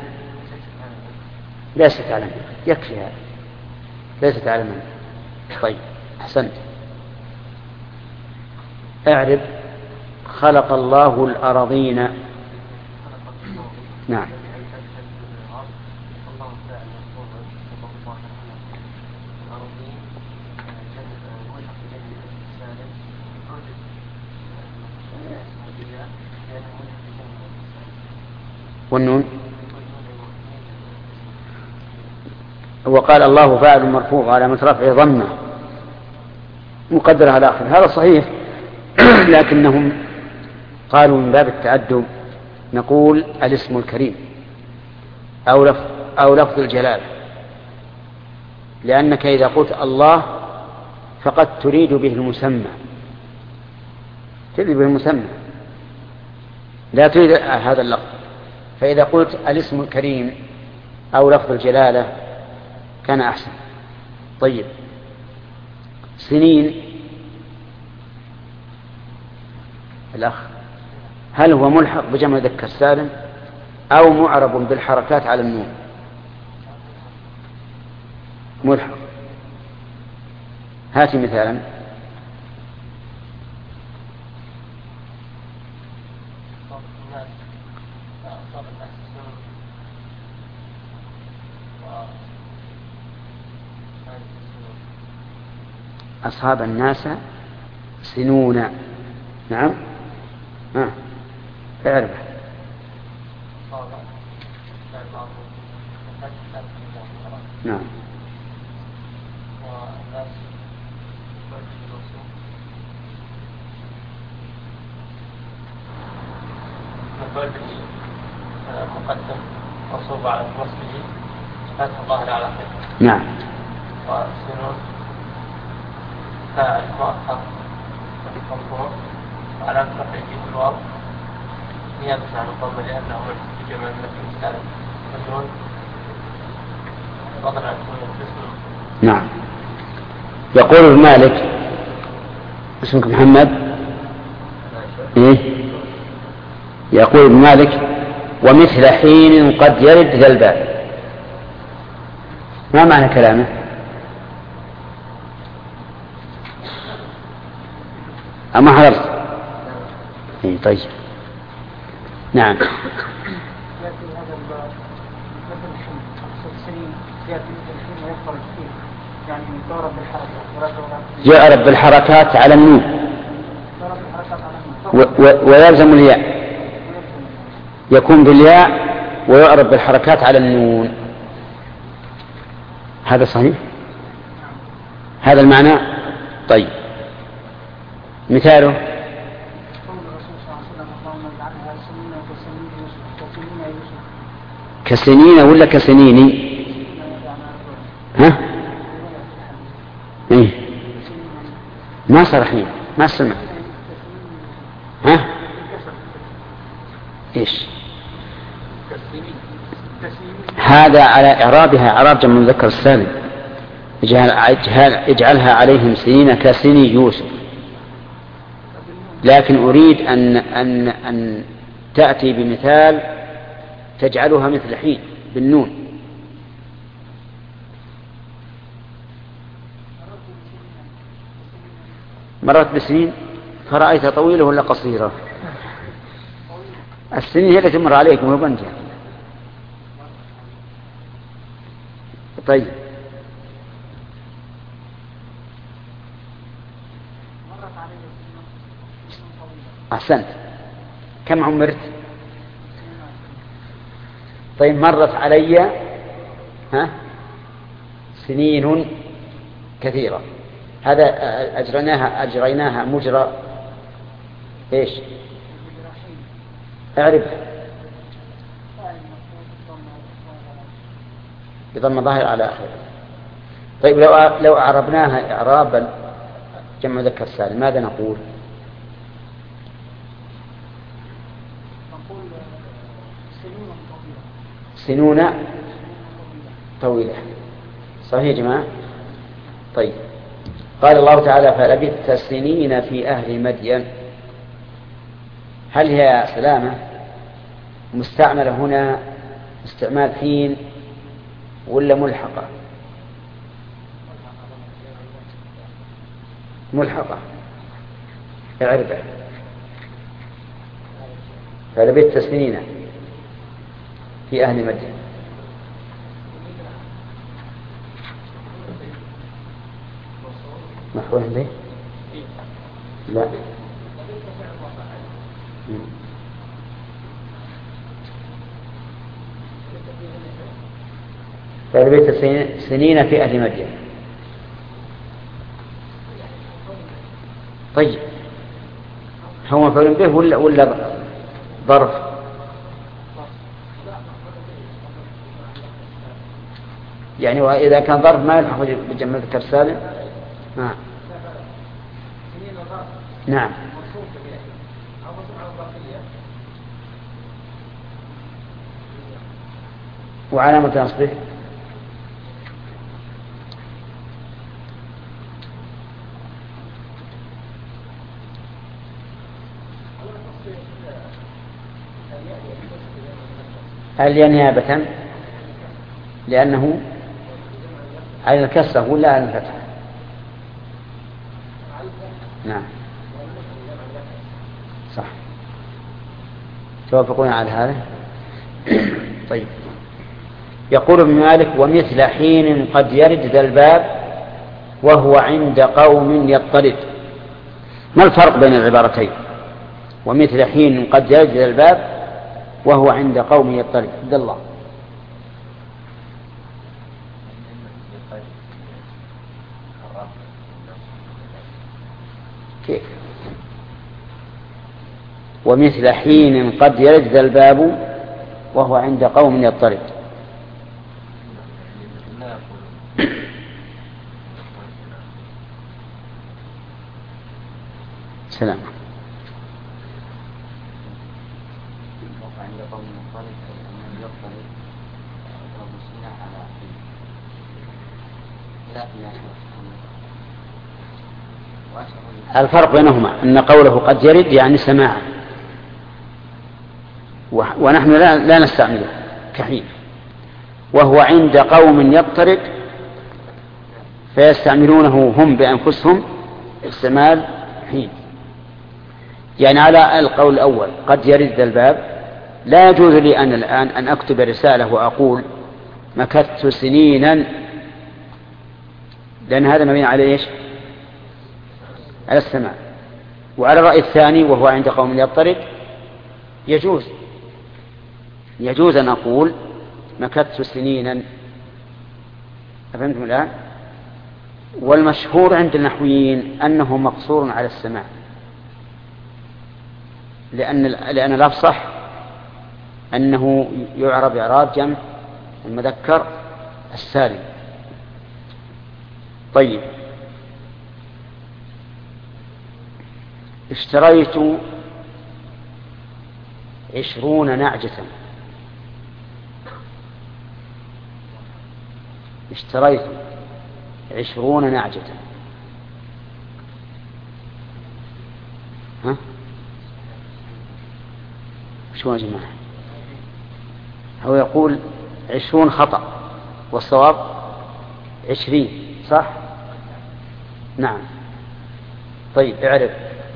ليست علما، يكفي هذا، ليست علما. طيب أحسنت. اعرب خلق الله الأراضين. نعم والنون. وقال الله فاعل مرفوع على رفعه ضمه مقدرة على آخر، هذا صحيح. لكنهم قالوا من باب التأدب نقول الاسم الكريم أو لفظ الجلال، لأنك إذا قلت الله فقد تريد به المسمى، لا تريد هذا اللفظ. فإذا قلت الاسم الكريم أو لفظ الجلالة كان أحسن. طيب، سنين الأخ، هل هو ملحق بجمع مذكر سالم أو معرب بالحركات على النون؟ ملحق. هاتي مثالا. أصحاب الناس سنون. نعم. اعرف. نعم. مقدم منصوب على نصبه فتح ظاهر على آخره. نعم. وسنون فاعل مؤخر مرفوع وعلامة رفعه الواو نيابة عن الضمة لأنه ملحق بجمع المذكر السالم. والنون فضلا عن الاسم. نعم. يقول ابن مالك، اسمك محمد؟ إيه؟ يقول ابن مالك: ومثل حين قد يرد ذا الباء. ما معنى كلامه؟ أما حضرت؟ إيه طيب. نعم. يأتي هذا الباب مثل الحين 5 سنين يأتي مثل الحين ويخرج فيه، يعني يعرب بالحركات. يعرب بالحركات على النون ويلزم الياء، يكون بالياء ويعرب بالحركات على النون. هذا صحيح؟ هذا المعنى. طيب، مثاله كسنين ولا كسنيني؟ ها؟ إيه؟ ما صرحين، ما سمع. ها؟ إيش؟ هذا على إعرابها إعراب جمع المذكر السالم، اجعلها عليهم سنين كسني يوسف. لكن أريد أن تأتي بمثال تجعلها مثل حين بالنون. مرت بسنين فرأيتها طويلة ولا قصيرة؟ السنين هي التي تمر عليكم وبنت. طيب، أحسنت. كم عمرت؟ طيب، مرت علي سنين كثيرة. هذا أجريناها مجرى إيش؟ اعرف. بضم ظاهر على آخره. طيب، لو أعربناها إعرابا جمع مذكر سالم ماذا نقول؟ سنون طويلة. صحيح يا جماعة؟ طيب، قال الله تعالى: فلبثت سنين في أهل مدين. هل هي يا سلامة مستعملة هنا استعمال حين ولا ملحقة؟ ملحقة. اعرفها. فلبثت سنين في أهل مدين. مفعول به؟ لا. فلبثت سنين في أهل مدين. طيب، هو مفعول به ولا ظرف؟ يعني وإذا كان ظرف ما يلحق بجمع مذكر سالم. نعم. وعلامة نصبه الياء نيابة لأنه على الكسرة ولا على الفتح؟ نعم صح، توافقون على هذا. طيب، يقول ابن مالك: ومثل حين قد يرد ذا الباب وهو عند قوم يضطرد. ما الفرق بين العبارتين؟ ومثل حين قد يرد ذا الباب وهو عند قوم يضطرد. عبد الله. كيف؟ ومثل حين قد يرد ذا الباب وهو عند قوم يضطرد. سلام. الفرق بينهما أن قوله قد يرد يعني سماعا، ونحن لا نستعمله كحين. وهو عند قوم يضطرد فيستعملونه هم بأنفسهم استعمال حين. يعني على القول الأول قد يرد ذا الباب، لا يجوز لي أن الآن أن أكتب رسالة وأقول مكثت سنينا، لأن هذا مبني على إيش؟ على السماع. وعلى الرأي الثاني وهو عند قوم يضطرد يجوز أن أقول مكثت سنينا. أفهمتم الآن؟ والمشهور عند النحويين أنه مقصور على السماع، لأن الأفصح أنه يعرب إعراب جمع المذكر السالم. طيب، اشتريت 20 نعجة. اشتريت 20 نعجة. ها؟ شو يا جماعة؟ هو يقول 20 خطأ والصواب 20 صح؟ نعم. طيب، اعرف.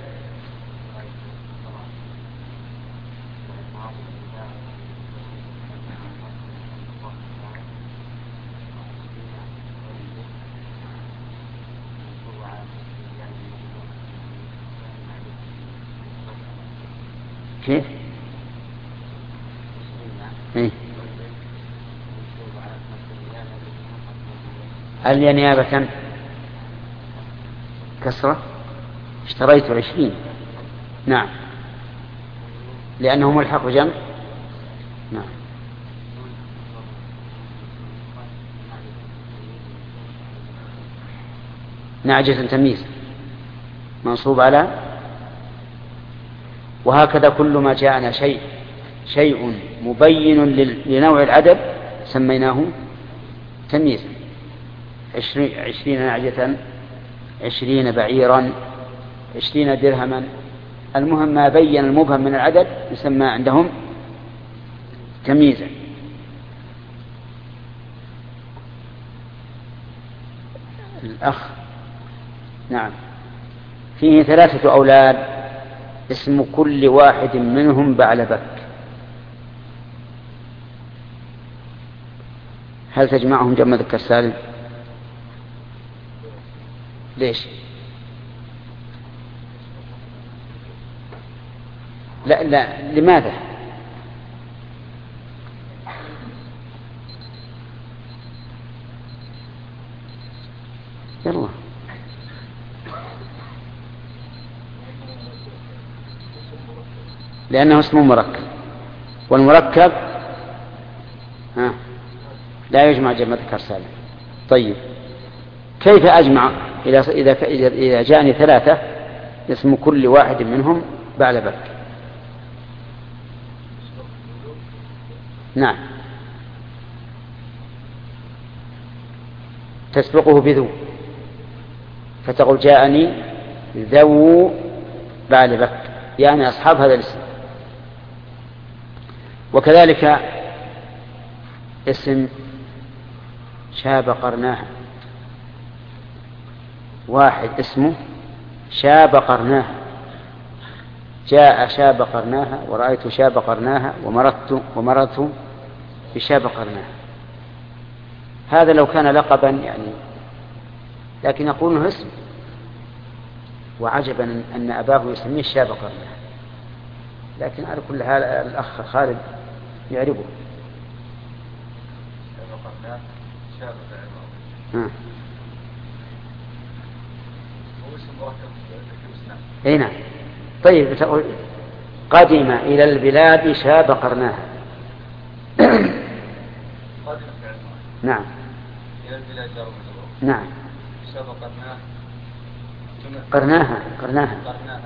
كيف؟ هل نيابة كسرة؟ اشتريت 20. نعم، لأنه ملحق بجمع. نعم. نعجة تمييز منصوب على. وهكذا كل ما جاءنا شيء مبين لنوع العدد سميناه تمييزا. 20 نعجة، 20 بعيرا، 20 درهما. المهم ما بين المبهم من العدد يسمى عندهم تمييزا. الأخ. نعم. فيه 3 أولاد اسم كل واحد منهم بعلبك. هل تجمعهم جمع ذكر سالم؟ ليش؟ لا، لماذا؟ يلا. لأنه اسم مركب، والمركب لا يجمع جمع ذكر سالم. طيب، كيف أجمع إذا جاءني 3 اسم كل واحد منهم بعلبك؟ تسبقه بذو، فتقول جاءني ذو بعل بكر، يعني أصحاب هذا الاسم. وكذلك اسم شاب قرناها، واحد اسمه شاب قرناها، جاء شاب قرناها ورأيت شاب قرناها ومررت بشاب قرناها. هذا لو كان لقبا يعني، لكن يقول اسم، وعجبا أن أباه يسميه شاب قرناها، لكن على كل حال الأخ خالد يعرفه. شاب قرناها شاب هو اسم مركب اسنان. اي نعم. طيب تقول قدم إلى البلاد شاب قرناها. قادم فعل نعم. إلى البلاد جار ومجرور. نعم. شاب قرناها جملة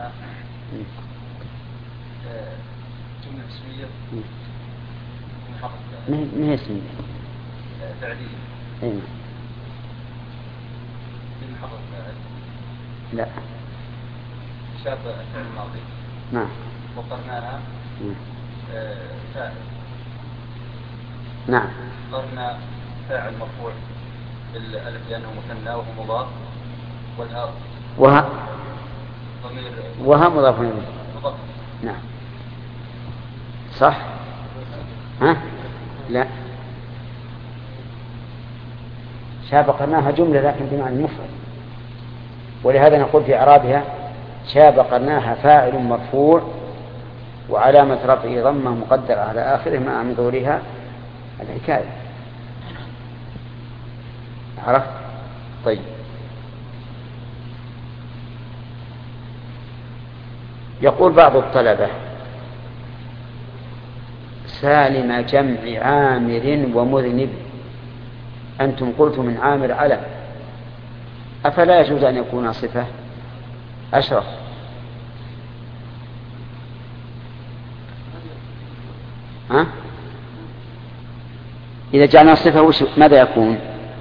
اسمية ما هي اسمية فعلية. اي محرك فاعل. لا. شاب فعل ماضي. نعم. وقرناها فاعل. نعم. قرنا فاعل مرفوع بالالف لانه مثنى وهو مضاف، والهاء ضمير وها مضاف إليه. مضاف. نعم صح. ها لا، شاب قرناها جملة لكن بمعنى المفرد، ولهذا نقول في إعرابها شاب قرناها فاعل مرفوع وعلامة رفعه ضمة مقدرة على آخره مع من ظهورها الحكاية. عرفت؟ طيب. يقول بعض الطلبة سالم جمع عامر ومذنب، أنتم قلتم من عامر علم، أفلا يجوز أن يكون صفة؟ أشرف. ها؟ إذا جعلنا صفة ماذا يكون؟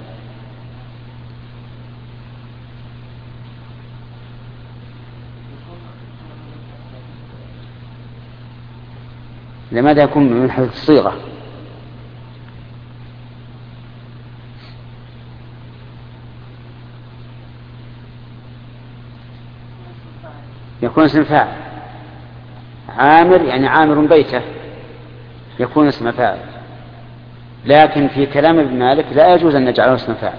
لماذا يكون من حيث الصيغة؟ يكون اسم فاعل. عامر يعني عامر بيته يكون اسم فاعل، لكن في كلام ابن مالك لا يجوز أن نجعله اسم فاعل،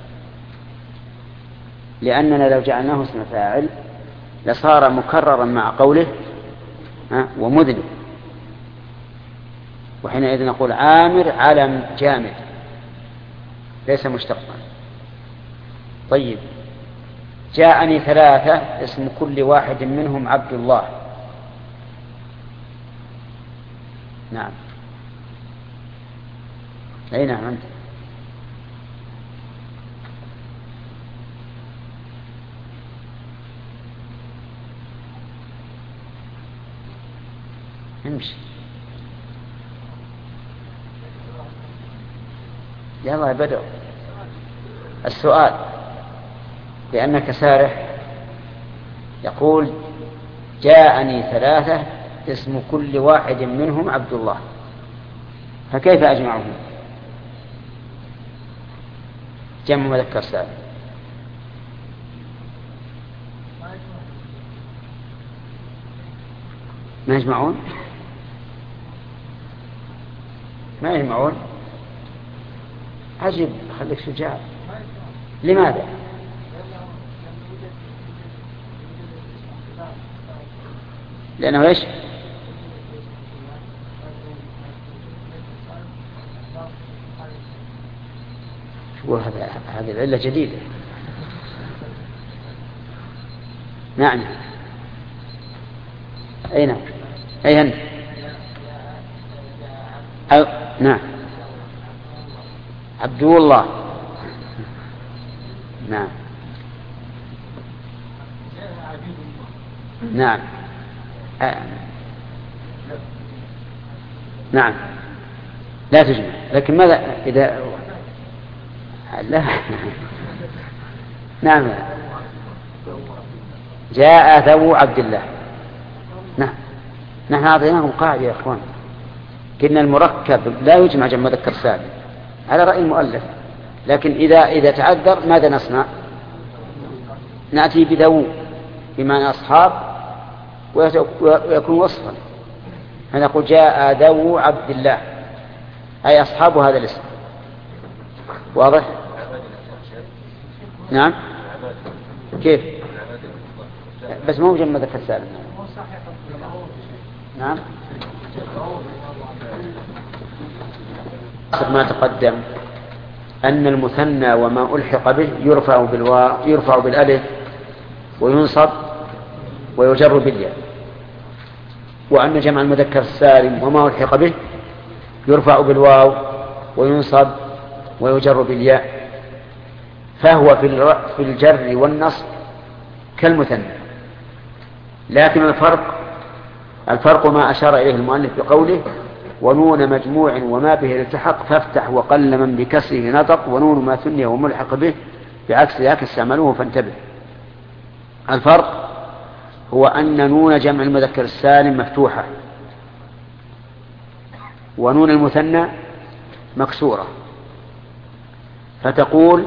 لأننا لو جعلناه اسم فاعل لصار مكررا مع قوله ومذنب، وحينئذ نقول عامر علم جامد ليس مشتقا. طيب. جاءني ثلاثة اسم كل واحد منهم عبد الله. نعم. أي نعم أنت. امشي يلا يا بدر. السؤال لأنك سارح. يقول جاءني ثلاثة اسم كل واحد منهم عبد الله، فكيف أجمعهم؟ جمع مذكر سالم. ما يجمعون؟ ما يجمعون؟ عجب، خليك شجاع. لماذا؟ لأنه إيش؟ هذه العلة جديدة. نعم. أين؟ أين؟ نعم. عبد الله. نعم. نعم. نعم لا تجمع، لكن ماذا إذا لا. نعم، جاء ذو عبد الله. نعم، نحن أعطيناكم قاعدة يا أخوان، قلنا المركب لا يجمع جمع مذكر سالم على رأي المؤلف، لكن إذا تعذر ماذا نصنع؟ نأتي بذو بمعنى أصحاب ويكون وصفا، فنقول جاء ذو عبد الله أي أصحاب هذا الاسم. واضح؟ نعم. كيف؟ بس مو جمع مذكر سالم. نعم. ما تقدم أن المثنى وما ألحق به يرفع بالألف وينصب ويجر بالياء، وأن جمع المذكر السالم وما ألحق به يرفع بالواو وينصب ويجر بالياء، فهو في الجر والنصب كالمثنى. لكن الفرق ما أشار إليه المؤلف بقوله ونون مجموع وما به التحق فافتح وقل من بكسره نطق، ونون ما ثني وملحق به بعكس ذاك استعملوه فانتبه. الفرق هو أن نون جمع المذكر السالم مفتوحة، ونون المثنى مكسورة، فتقول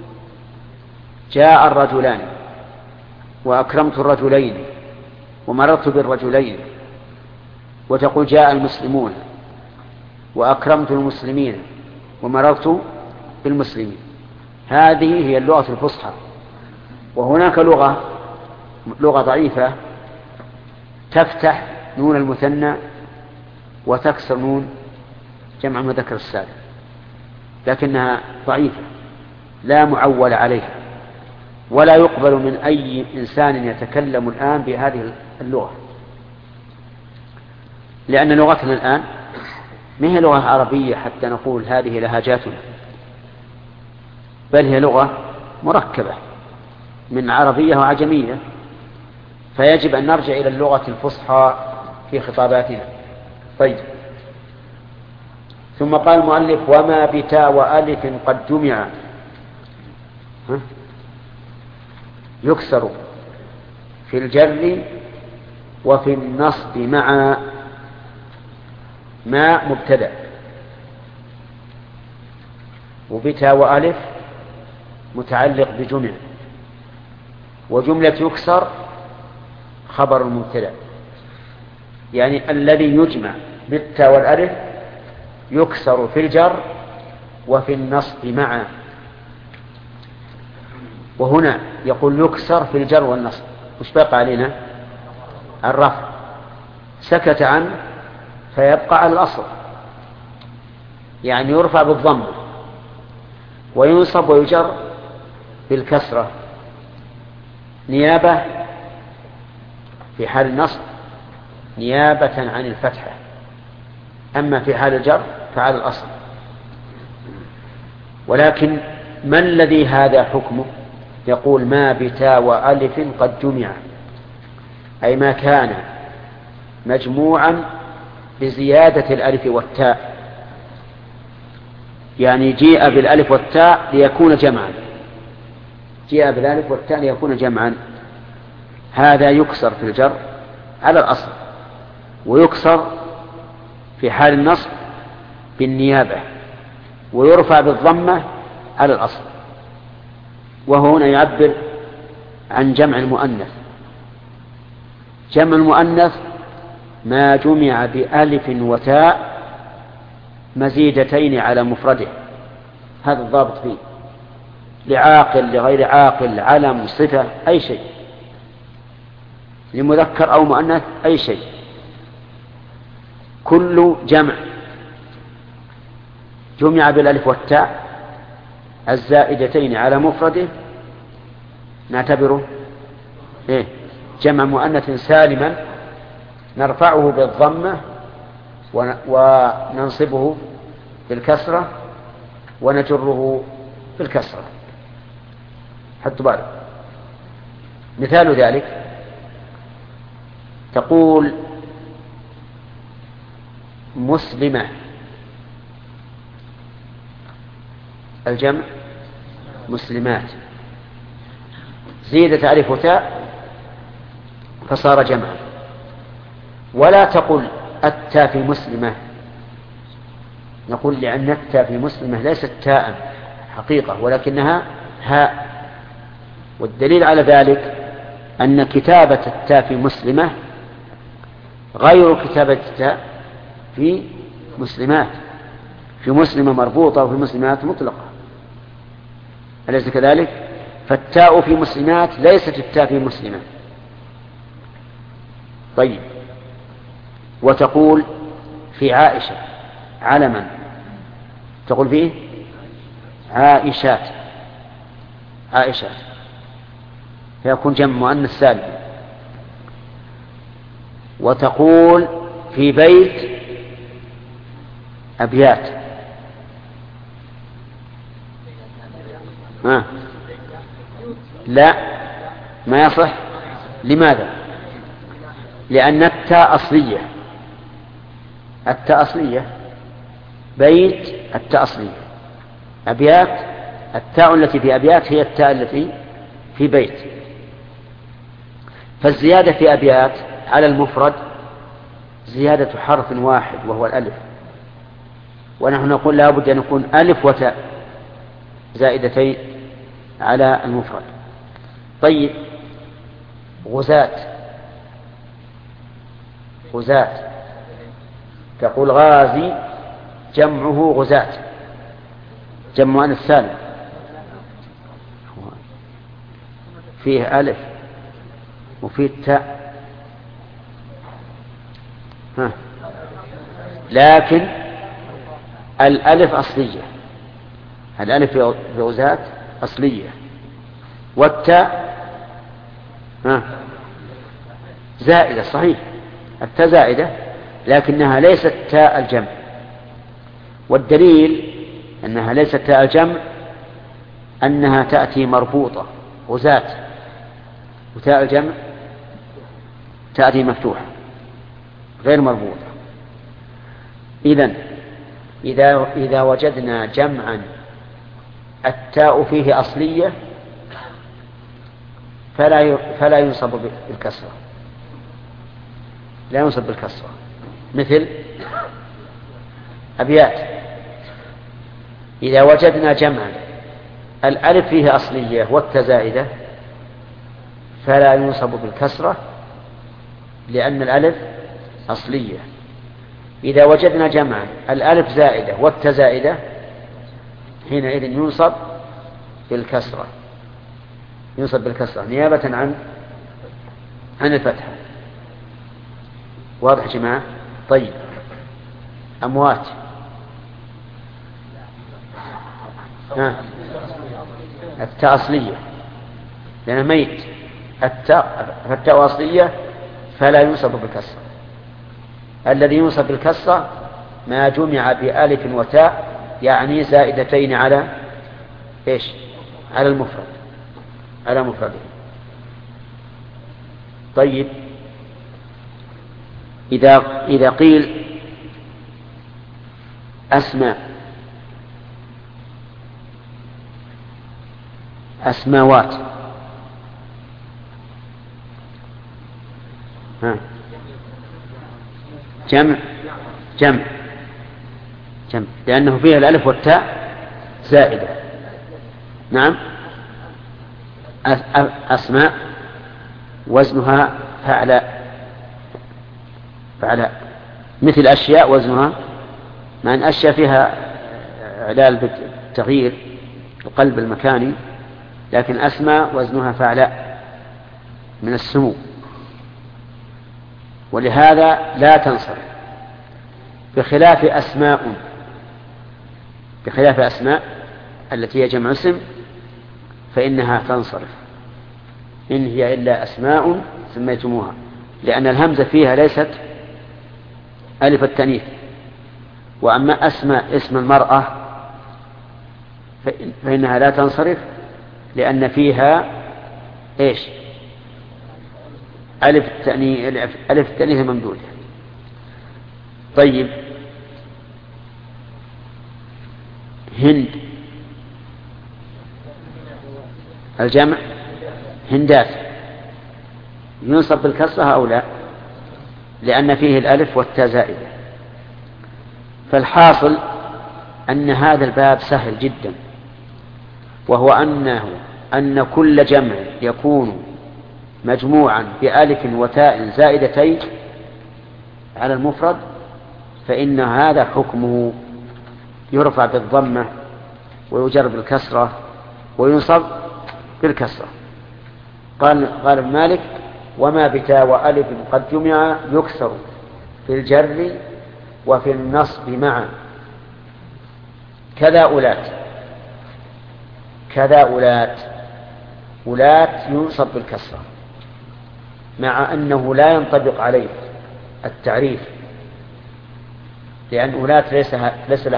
جاء الرجلان وأكرمت الرجلين ومررت بالرجلين، وتقول جاء المسلمون وأكرمت المسلمين ومررت بالمسلمين. هذه هي اللغة الفصحى. وهناك لغة ضعيفة تفتح نون المثنى وتكسر نون جمع المذكر السالم، لكنها ضعيفة لا معول عليها، ولا يقبل من أي إنسان يتكلم الآن بهذه اللغة، لأن لغتنا الآن ما هي لغة عربية حتى نقول هذه لهجاتنا، بل هي لغة مركبة من عربية وعجمية، فيجب أن نرجع إلى اللغة الفصحى في خطاباتنا. طيب، ثم قال المؤلف وما بتاء وألف قد جمع يكسر في الجر وفي النصب مع ما مبتدأ، وبتاء وألف متعلق بجمع، وجملة يكسر خبر المبتدأ، يعني الذي يجمع بالتاء والألف يكسر في الجر وفي النصب معا. وهنا يقول يكسر في الجر والنصب، وش بقى علينا؟ الرفع، سكت عنه فيبقى على الأصل، يعني يرفع بالضم وينصب ويجر بالكسرة نيابة في حال النصب نيابة عن الفتحة، أما في حال الجر فعلى الأصل. ولكن ما الذي هذا حكمه؟ يقول ما بتاء وألف قد جمع، أي ما كان مجموعا بزيادة الألف والتاء، يعني جيء بالألف والتاء ليكون جمعا، جيء بالألف والتاء ليكون جمعا، هذا يكسر في الجر على الأصل، ويكسر في حال النصب بالنيابة، ويرفع بالضمة على الأصل. وهو هنا يعبر عن جمع المؤنث. جمع المؤنث ما جمع بألف وتاء مزيدتين على مفرده، هذا الضابط فيه، لعاقل لغير عاقل، علم صفة أي شيء، لمذكر أو مؤنث أي شيء، كل جمع جمع بالألف والتاء الزائدتين على مفرده نعتبره جمع مؤنث سالما، نرفعه بالضمة وننصبه بالكسرة ونجره بالكسرة. حتى بالك مثال ذلك تقول مسلمة، الجمع مسلمات، زيدت ألف وتاء فصار جمعا. ولا تقل التاء في مسلمة، نقول لأن التاء في مسلمة ليست تاء حقيقة ولكنها هاء، والدليل على ذلك أن كتابة التاء في مسلمة غير كتابة التاء في مسلمات. في مسلمة مربوطة وفي مسلمات مطلقة، أليس كذلك؟ فالتاء في مسلمات ليست التاء في مسلمة. طيب، وتقول في عائشة علما، تقول فيه عائشات، عائشات، فيكون جمع مؤنث سالم. وتقول في بيت أبيات، لا ما يصح. لماذا؟ لأن التاء أصلية، التاء أصلية، بيت التاء أصلية، أبيات التاء التي في أبيات هي التاء التي في بيت. فالزيادة في أبيات على المفرد زيادة حرف واحد وهو الألف، ونحن نقول لا بد أن يكون ألف وتاء زائدتين على المفرد. طيب، غزاة، غزاة، تقول غازي جمعه غزاة، جمع مؤنث سالم، فيه ألف وفيه تاء، لكن الألف أصلية، الألف في غزاة أصلية، والتاء زائدة، صحيح التاء زائدة لكنها ليست تاء الجمع. والدليل أنها ليست تاء الجمع أنها تأتي مربوطة غزاة، وتاء الجمع تأتي مفتوحة غير مربوطة. إذا وجدنا جمعا التاء فيه أصلية فلا ينصب بالكسرة، لا ينصب بالكسرة، مثل أبيات. إذا وجدنا جمعا الألف فيه أصلية والتاء زائدة فلا ينصب بالكسرة لأن الألف أصلية. إذا وجدنا جمعا الألف زائدة والتاء زائدة حينئذ ينصب بالكسرة، ينصب بالكسرة نيابة عن الفتحة. واضح يا جماعة؟ طيب، أموات، التاء أصلية لأنه ميت، التاء أصلية فلا ينصب بالكسرة. الذي ينصب بالكسرة ما جمع بألف وتاء، يعني زائدتين على إيش؟ على المفرد، على مفرده. طيب، إذا قيل أسماوات، جمع لأنه فيها الألف والتاء زائدة. نعم، أسماء وزنها فعلاء، مثل أشياء وزنها، مع أن أشياء فيها علال بالتغيير القلب المكاني، لكن أسماء وزنها فعلاء من السمو، ولهذا لا تنصرف. بخلاف أسماء التي هي جمع اسم فإنها تنصرف، إن هي إلا أسماء سميتموها، لأن الهمزة فيها ليست ألف التأنيث. وأما أسماء اسم المرأة فإنها لا تنصرف لأن فيها إيش؟ ألف التأنيث ممدودة. طيب، الجمع هندات ينصب بالكسرة أو لا؟ لأن فيه الألف والتاء زائدة. فالحاصل أن هذا الباب سهل جدا، وهو أن كل جمع يكون مجموعا بألف وتاء زائدتين على المفرد فإن هذا حكمه يرفع بالضمة ويجر بالكسرة وينصب بالكسرة. قال مالك: وما بتاء وألف قد جمع يكسر في الجر وفي النصب معا كذا أولات ينصب بالكسرة، مع أنه لا ينطبق عليه التعريف، لأن أولات ليس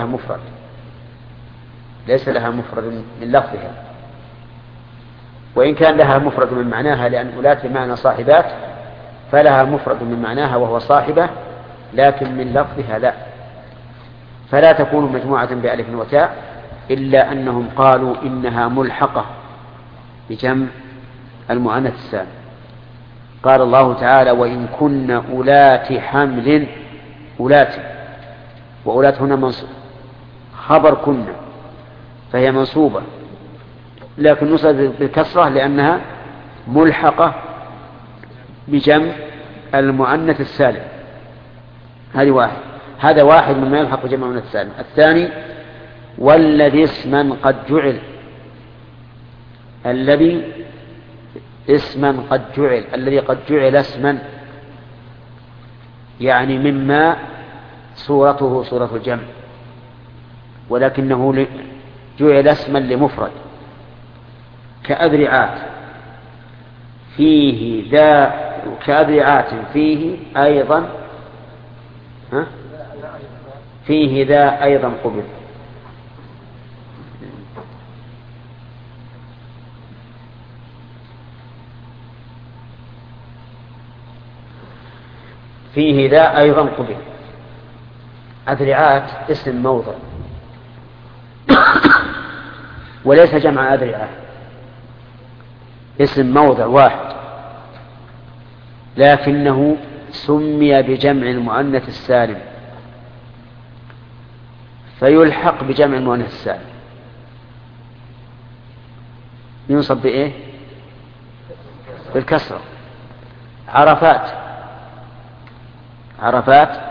لها مفرد من لفظها، وإن كان لها مفرد من معناها، لأن أولات بمعنى صاحبات فلها مفرد من معناها وهو صاحبة، لكن من لفظها لا، فلا تكون مجموعة بألف وتاء، إلا أنهم قالوا إنها ملحقة بجمع المؤنث السالم. قال الله تعالى: وإن كن أولات حمل، وأولات هنا منصوب خبر كنا، فهي منصوبة لكن نصبت بالكسرة لأنها ملحقة بجمع المؤنث السالم. هذا واحد مما يلحق بجمع المؤنث السالم. الثاني: والذي اسما قد جعل، الذي قد جعل اسما، يعني مما صورته صورة الجمع ولكنه جعل اسما لمفرد، كأذرعات فيه أيضا فيه ذا أيضا قبل. فيه ذا أيضا قبل. أذرعات اسم موضع وليس جمع أذرعات، اسم موضع واحد، لكنه سمي بجمع المؤنث السالم فيلحق بجمع المؤنث السالم. ينصب بإيه؟ بالكسرة. عرفات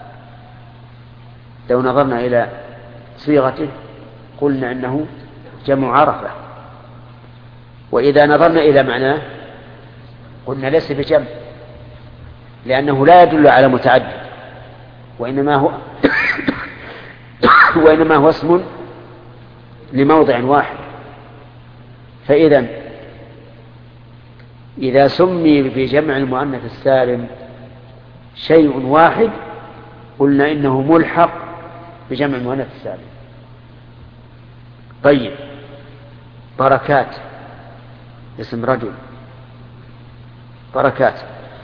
لو نظرنا إلى صيغته قلنا إنه جمع عرفة، وإذا نظرنا إلى معناه قلنا ليس بجمع، لأنه لا يدل على متعدد، وإنما هو اسم لموضع واحد. إذا سمي بجمع المؤنث السالم شيء واحد قلنا إنه ملحق بجمع المؤنث السالم. طيب، بركات اسم رجل، بركات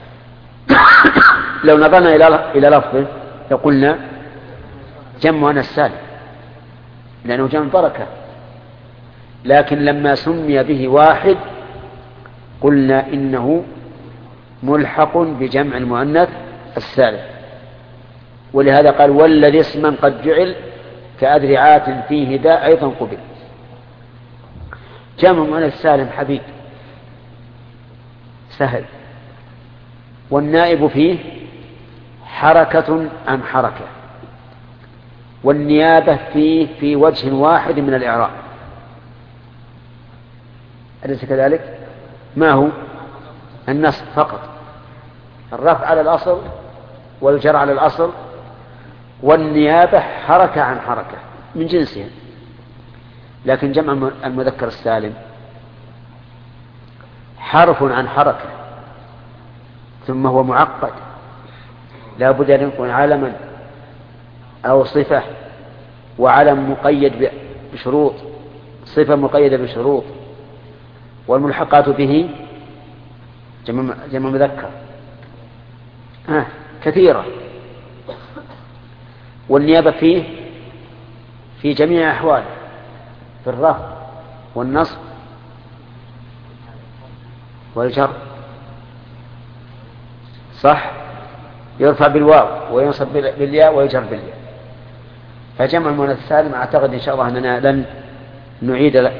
لو نظرنا إلى لفظه لقلنا جمع مؤنث سالم لأنه جمع بركة، لكن لما سمي به واحد قلنا إنه ملحق بجمع المؤنث السالم. ولهذا قال: والذي اسما قد جعل كأذرعات فيه ذا أيضا قبل. جمع المؤنث السالم حبيب سهل، والنائب فيه حركة عن حركة، والنيابة فيه في وجه واحد من الإعراب، أليس كذلك؟ ما هو؟ النصب فقط، الرفع على الأصل والجر على الأصل، والنيابة حركة عن حركة من جنسها. لكن جمع المذكر السالم حرف عن حركة، ثم هو معقد، لا بد أن يكون علما أو صفة، وعلم مقيد بشروط، صفة مقيدة بشروط، والملحقات به جمع مذكر كثيرة. والنيابة فيه في جميع أحواله، في الرفع والنصب ويجر صح، يرفع بالواو وينصب بالياء ويجر بالياء. فجمع المؤنث السالم أعتقد إن شاء الله أننا لن نعيد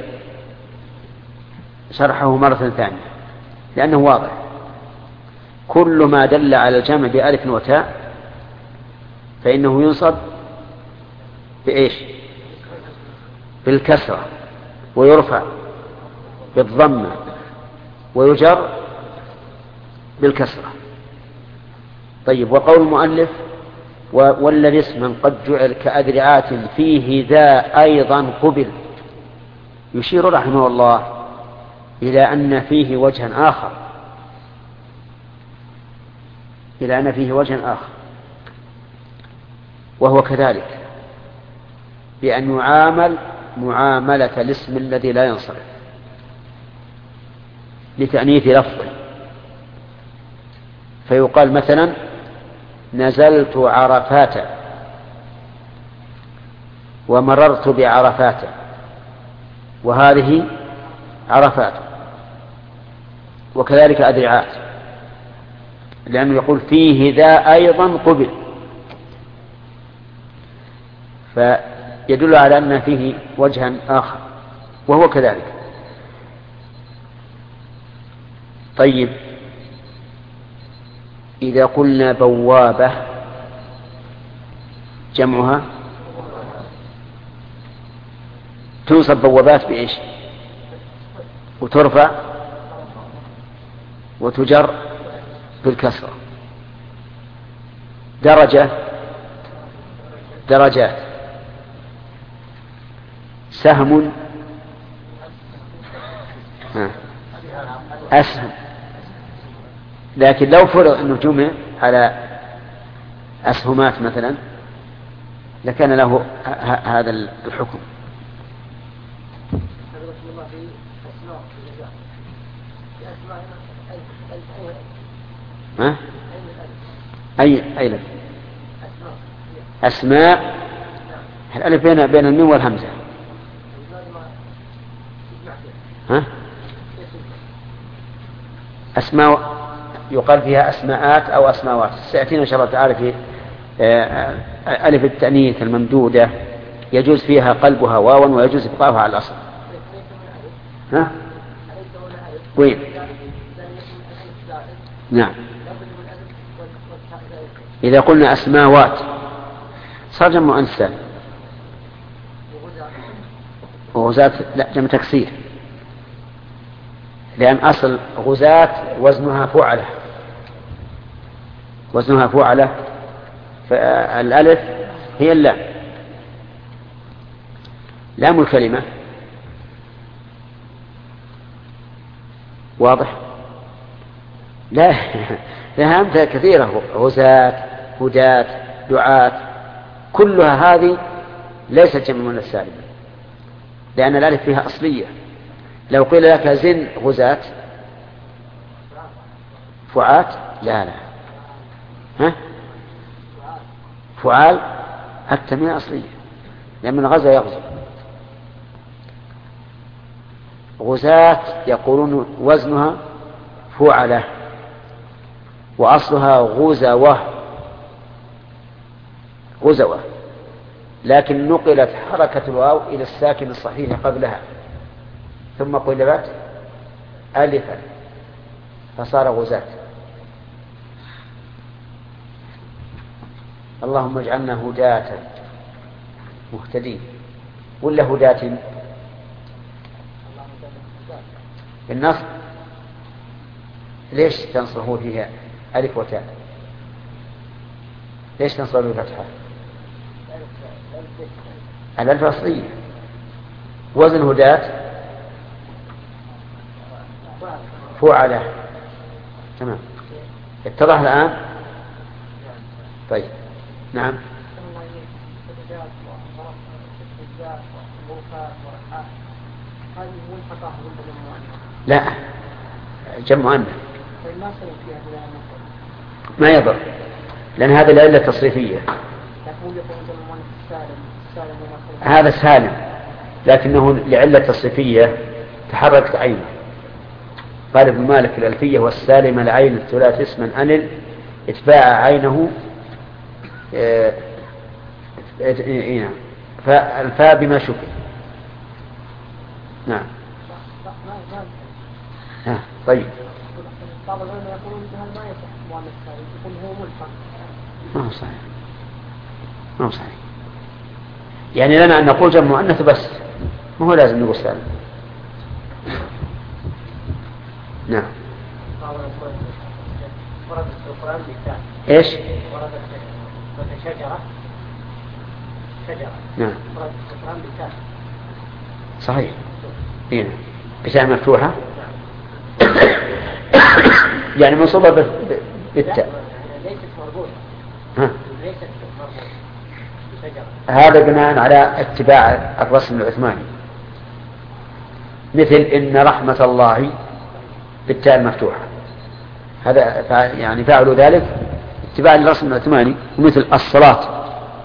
شرحه مرة ثانية لأنه واضح. كل ما دل على الجمع بألف وتاء فإنه ينصب بإيش؟ بالكسرة، ويرفع بالضمة، ويجر بالكسرة. طيب، وقول المؤلف والذي اسما قد جعل كأذرعات فيه ذا أيضا قبل، يشير رحمه الله إلى أن فيه وجها آخر، وهو كذلك بأن يعامل معاملة الاسم الذي لا ينصرف لتأنيث لفظه. فيقال مثلا نزلت عرفات ومررت بعرفات، وهذه عرفات. وكذلك أذرعات، لأنه يقول فيه ذا أيضا قبل، فيدل على أن فيه وجها آخر وهو كذلك. طيب، إذا قلنا بوابة جمعها تنصب بوابات بإيش؟ وترفع وتجر بالكسرة. درجة درجات، سهم أسهم. لكن لو فرض أنه جمع على أسهمات مثلا لكان له هذا الحكم. ها؟ أي لف أسماء، الألف بين الميم والهمزة. ها؟ أسماء يقال فيها أسماءات أو أسماوات، سيأتينا إن شاء الله تعالى في ألف التأنيث الممدودة يجوز فيها قلبها واوا ويجوز إبقاؤها على الأصل. ها؟ وين؟ نعم، إذا قلنا أسماوات صار جمع مؤنث سالم. وغزاة لا، جمع تكسير، لأن أصل غزاة وزنها فعلة، فالألف هي اللام، لام الكلمة. واضح؟ لا لها أمثلة كثيرة، غزاة، هداة، دعاة، كلها هذه ليست جمع مؤنث سالم لأن الألف فيها أصلية. لو قيل لك زن غزاة فعات، لا ها؟ فعال التنوين أصلية لأن من غزا يغزو. غزاة يقولون وزنها فعلة وأصلها غزوة، لكن نقلت حركة الواو إلى الساكن الصحيح قبلها ثم قلبت ألفا فصار غزاة. اللهم اجعلنا هداة مهتدين ولا هداة بالنصب. ليش تنصبه فيها ألف وتاء؟ ليش تنصب بالفتحة؟ الألف أصلية، وزن هداة فعلة. تمام، اتضح الآن؟ طيب، نعم. لا، جمع مؤنث ما يضر لأن هذا العلة التصريفية. هذا سالم لكنه لعلة تصريفية تحركت عينه. قال ابن مالك الألفية: والسالم العين الثلاث اسما أنل اتباع عينه فالفاء بما شكل. نعم. طيب. بعض العلماء يقولون ان هذا ما يصح مؤنث سالم، يقول هو ملحق. ما هو صحيح، ما هو صحيح. يعني لنا أن نقول جمع مؤنث بس، ما هو لازم نقول سالم. نعم. ورد في القرآن مثال. ايش؟ ورد شجرة. نعم. ورد في القرآن مثال. صحيح. هنا بتاء مفتوحة. يعني منصوبة بالتاء. ليست مربوطة. ليست مربوطة. هذا بناء على اتباع الرسم العثماني، مثل إن رحمة الله بالتاء المفتوحة، هذا يعني فعلوا ذلك اتباع الرسم العثماني. ومثل الصلاة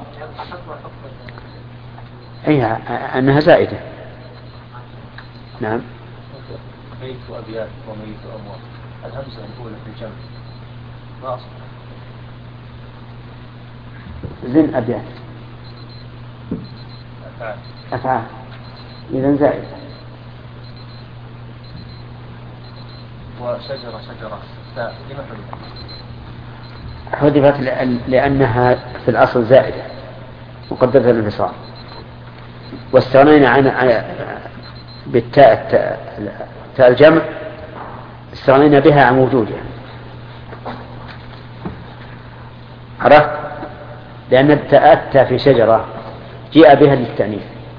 أي أنها زائدة. نعم. بيت وأبيات وميت وأموات، الهمزة الأولى في الجمع ما أصبح زن أبيات أفعال إذن زائدة. وشجرة لما حذفت لأنها في الأصل زائدة مقدرة الانفصال، واستغنينا عن بالتاء الجمع، استغنينا بها عن وجودها. عرفت؟ لأن التاء في شجرة جاء بها للتأنيث،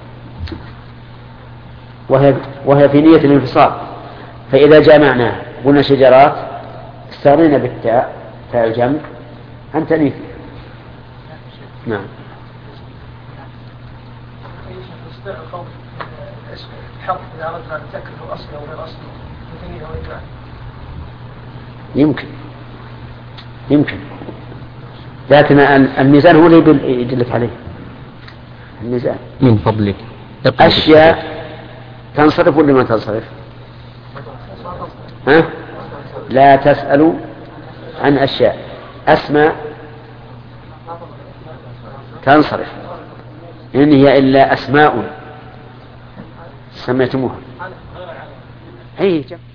وهي في نية الانفصال، فإذا جمعناها قلنا شجرات استغنينا بالتاء الجمع عن تأنيثها. نعم. الحرف إذا أردنا أن نتأكد أصله أو غير أصله نتميزه وإجماع. يمكن، لكن الميزان هو اللي يدلك عليه. الميزان من فضلك أشياء تنصرف ولا ما تنصرف؟ لا تسألوا عن أشياء. أسماء تنصرف، إن هي إلا أسماء سميتموها. أي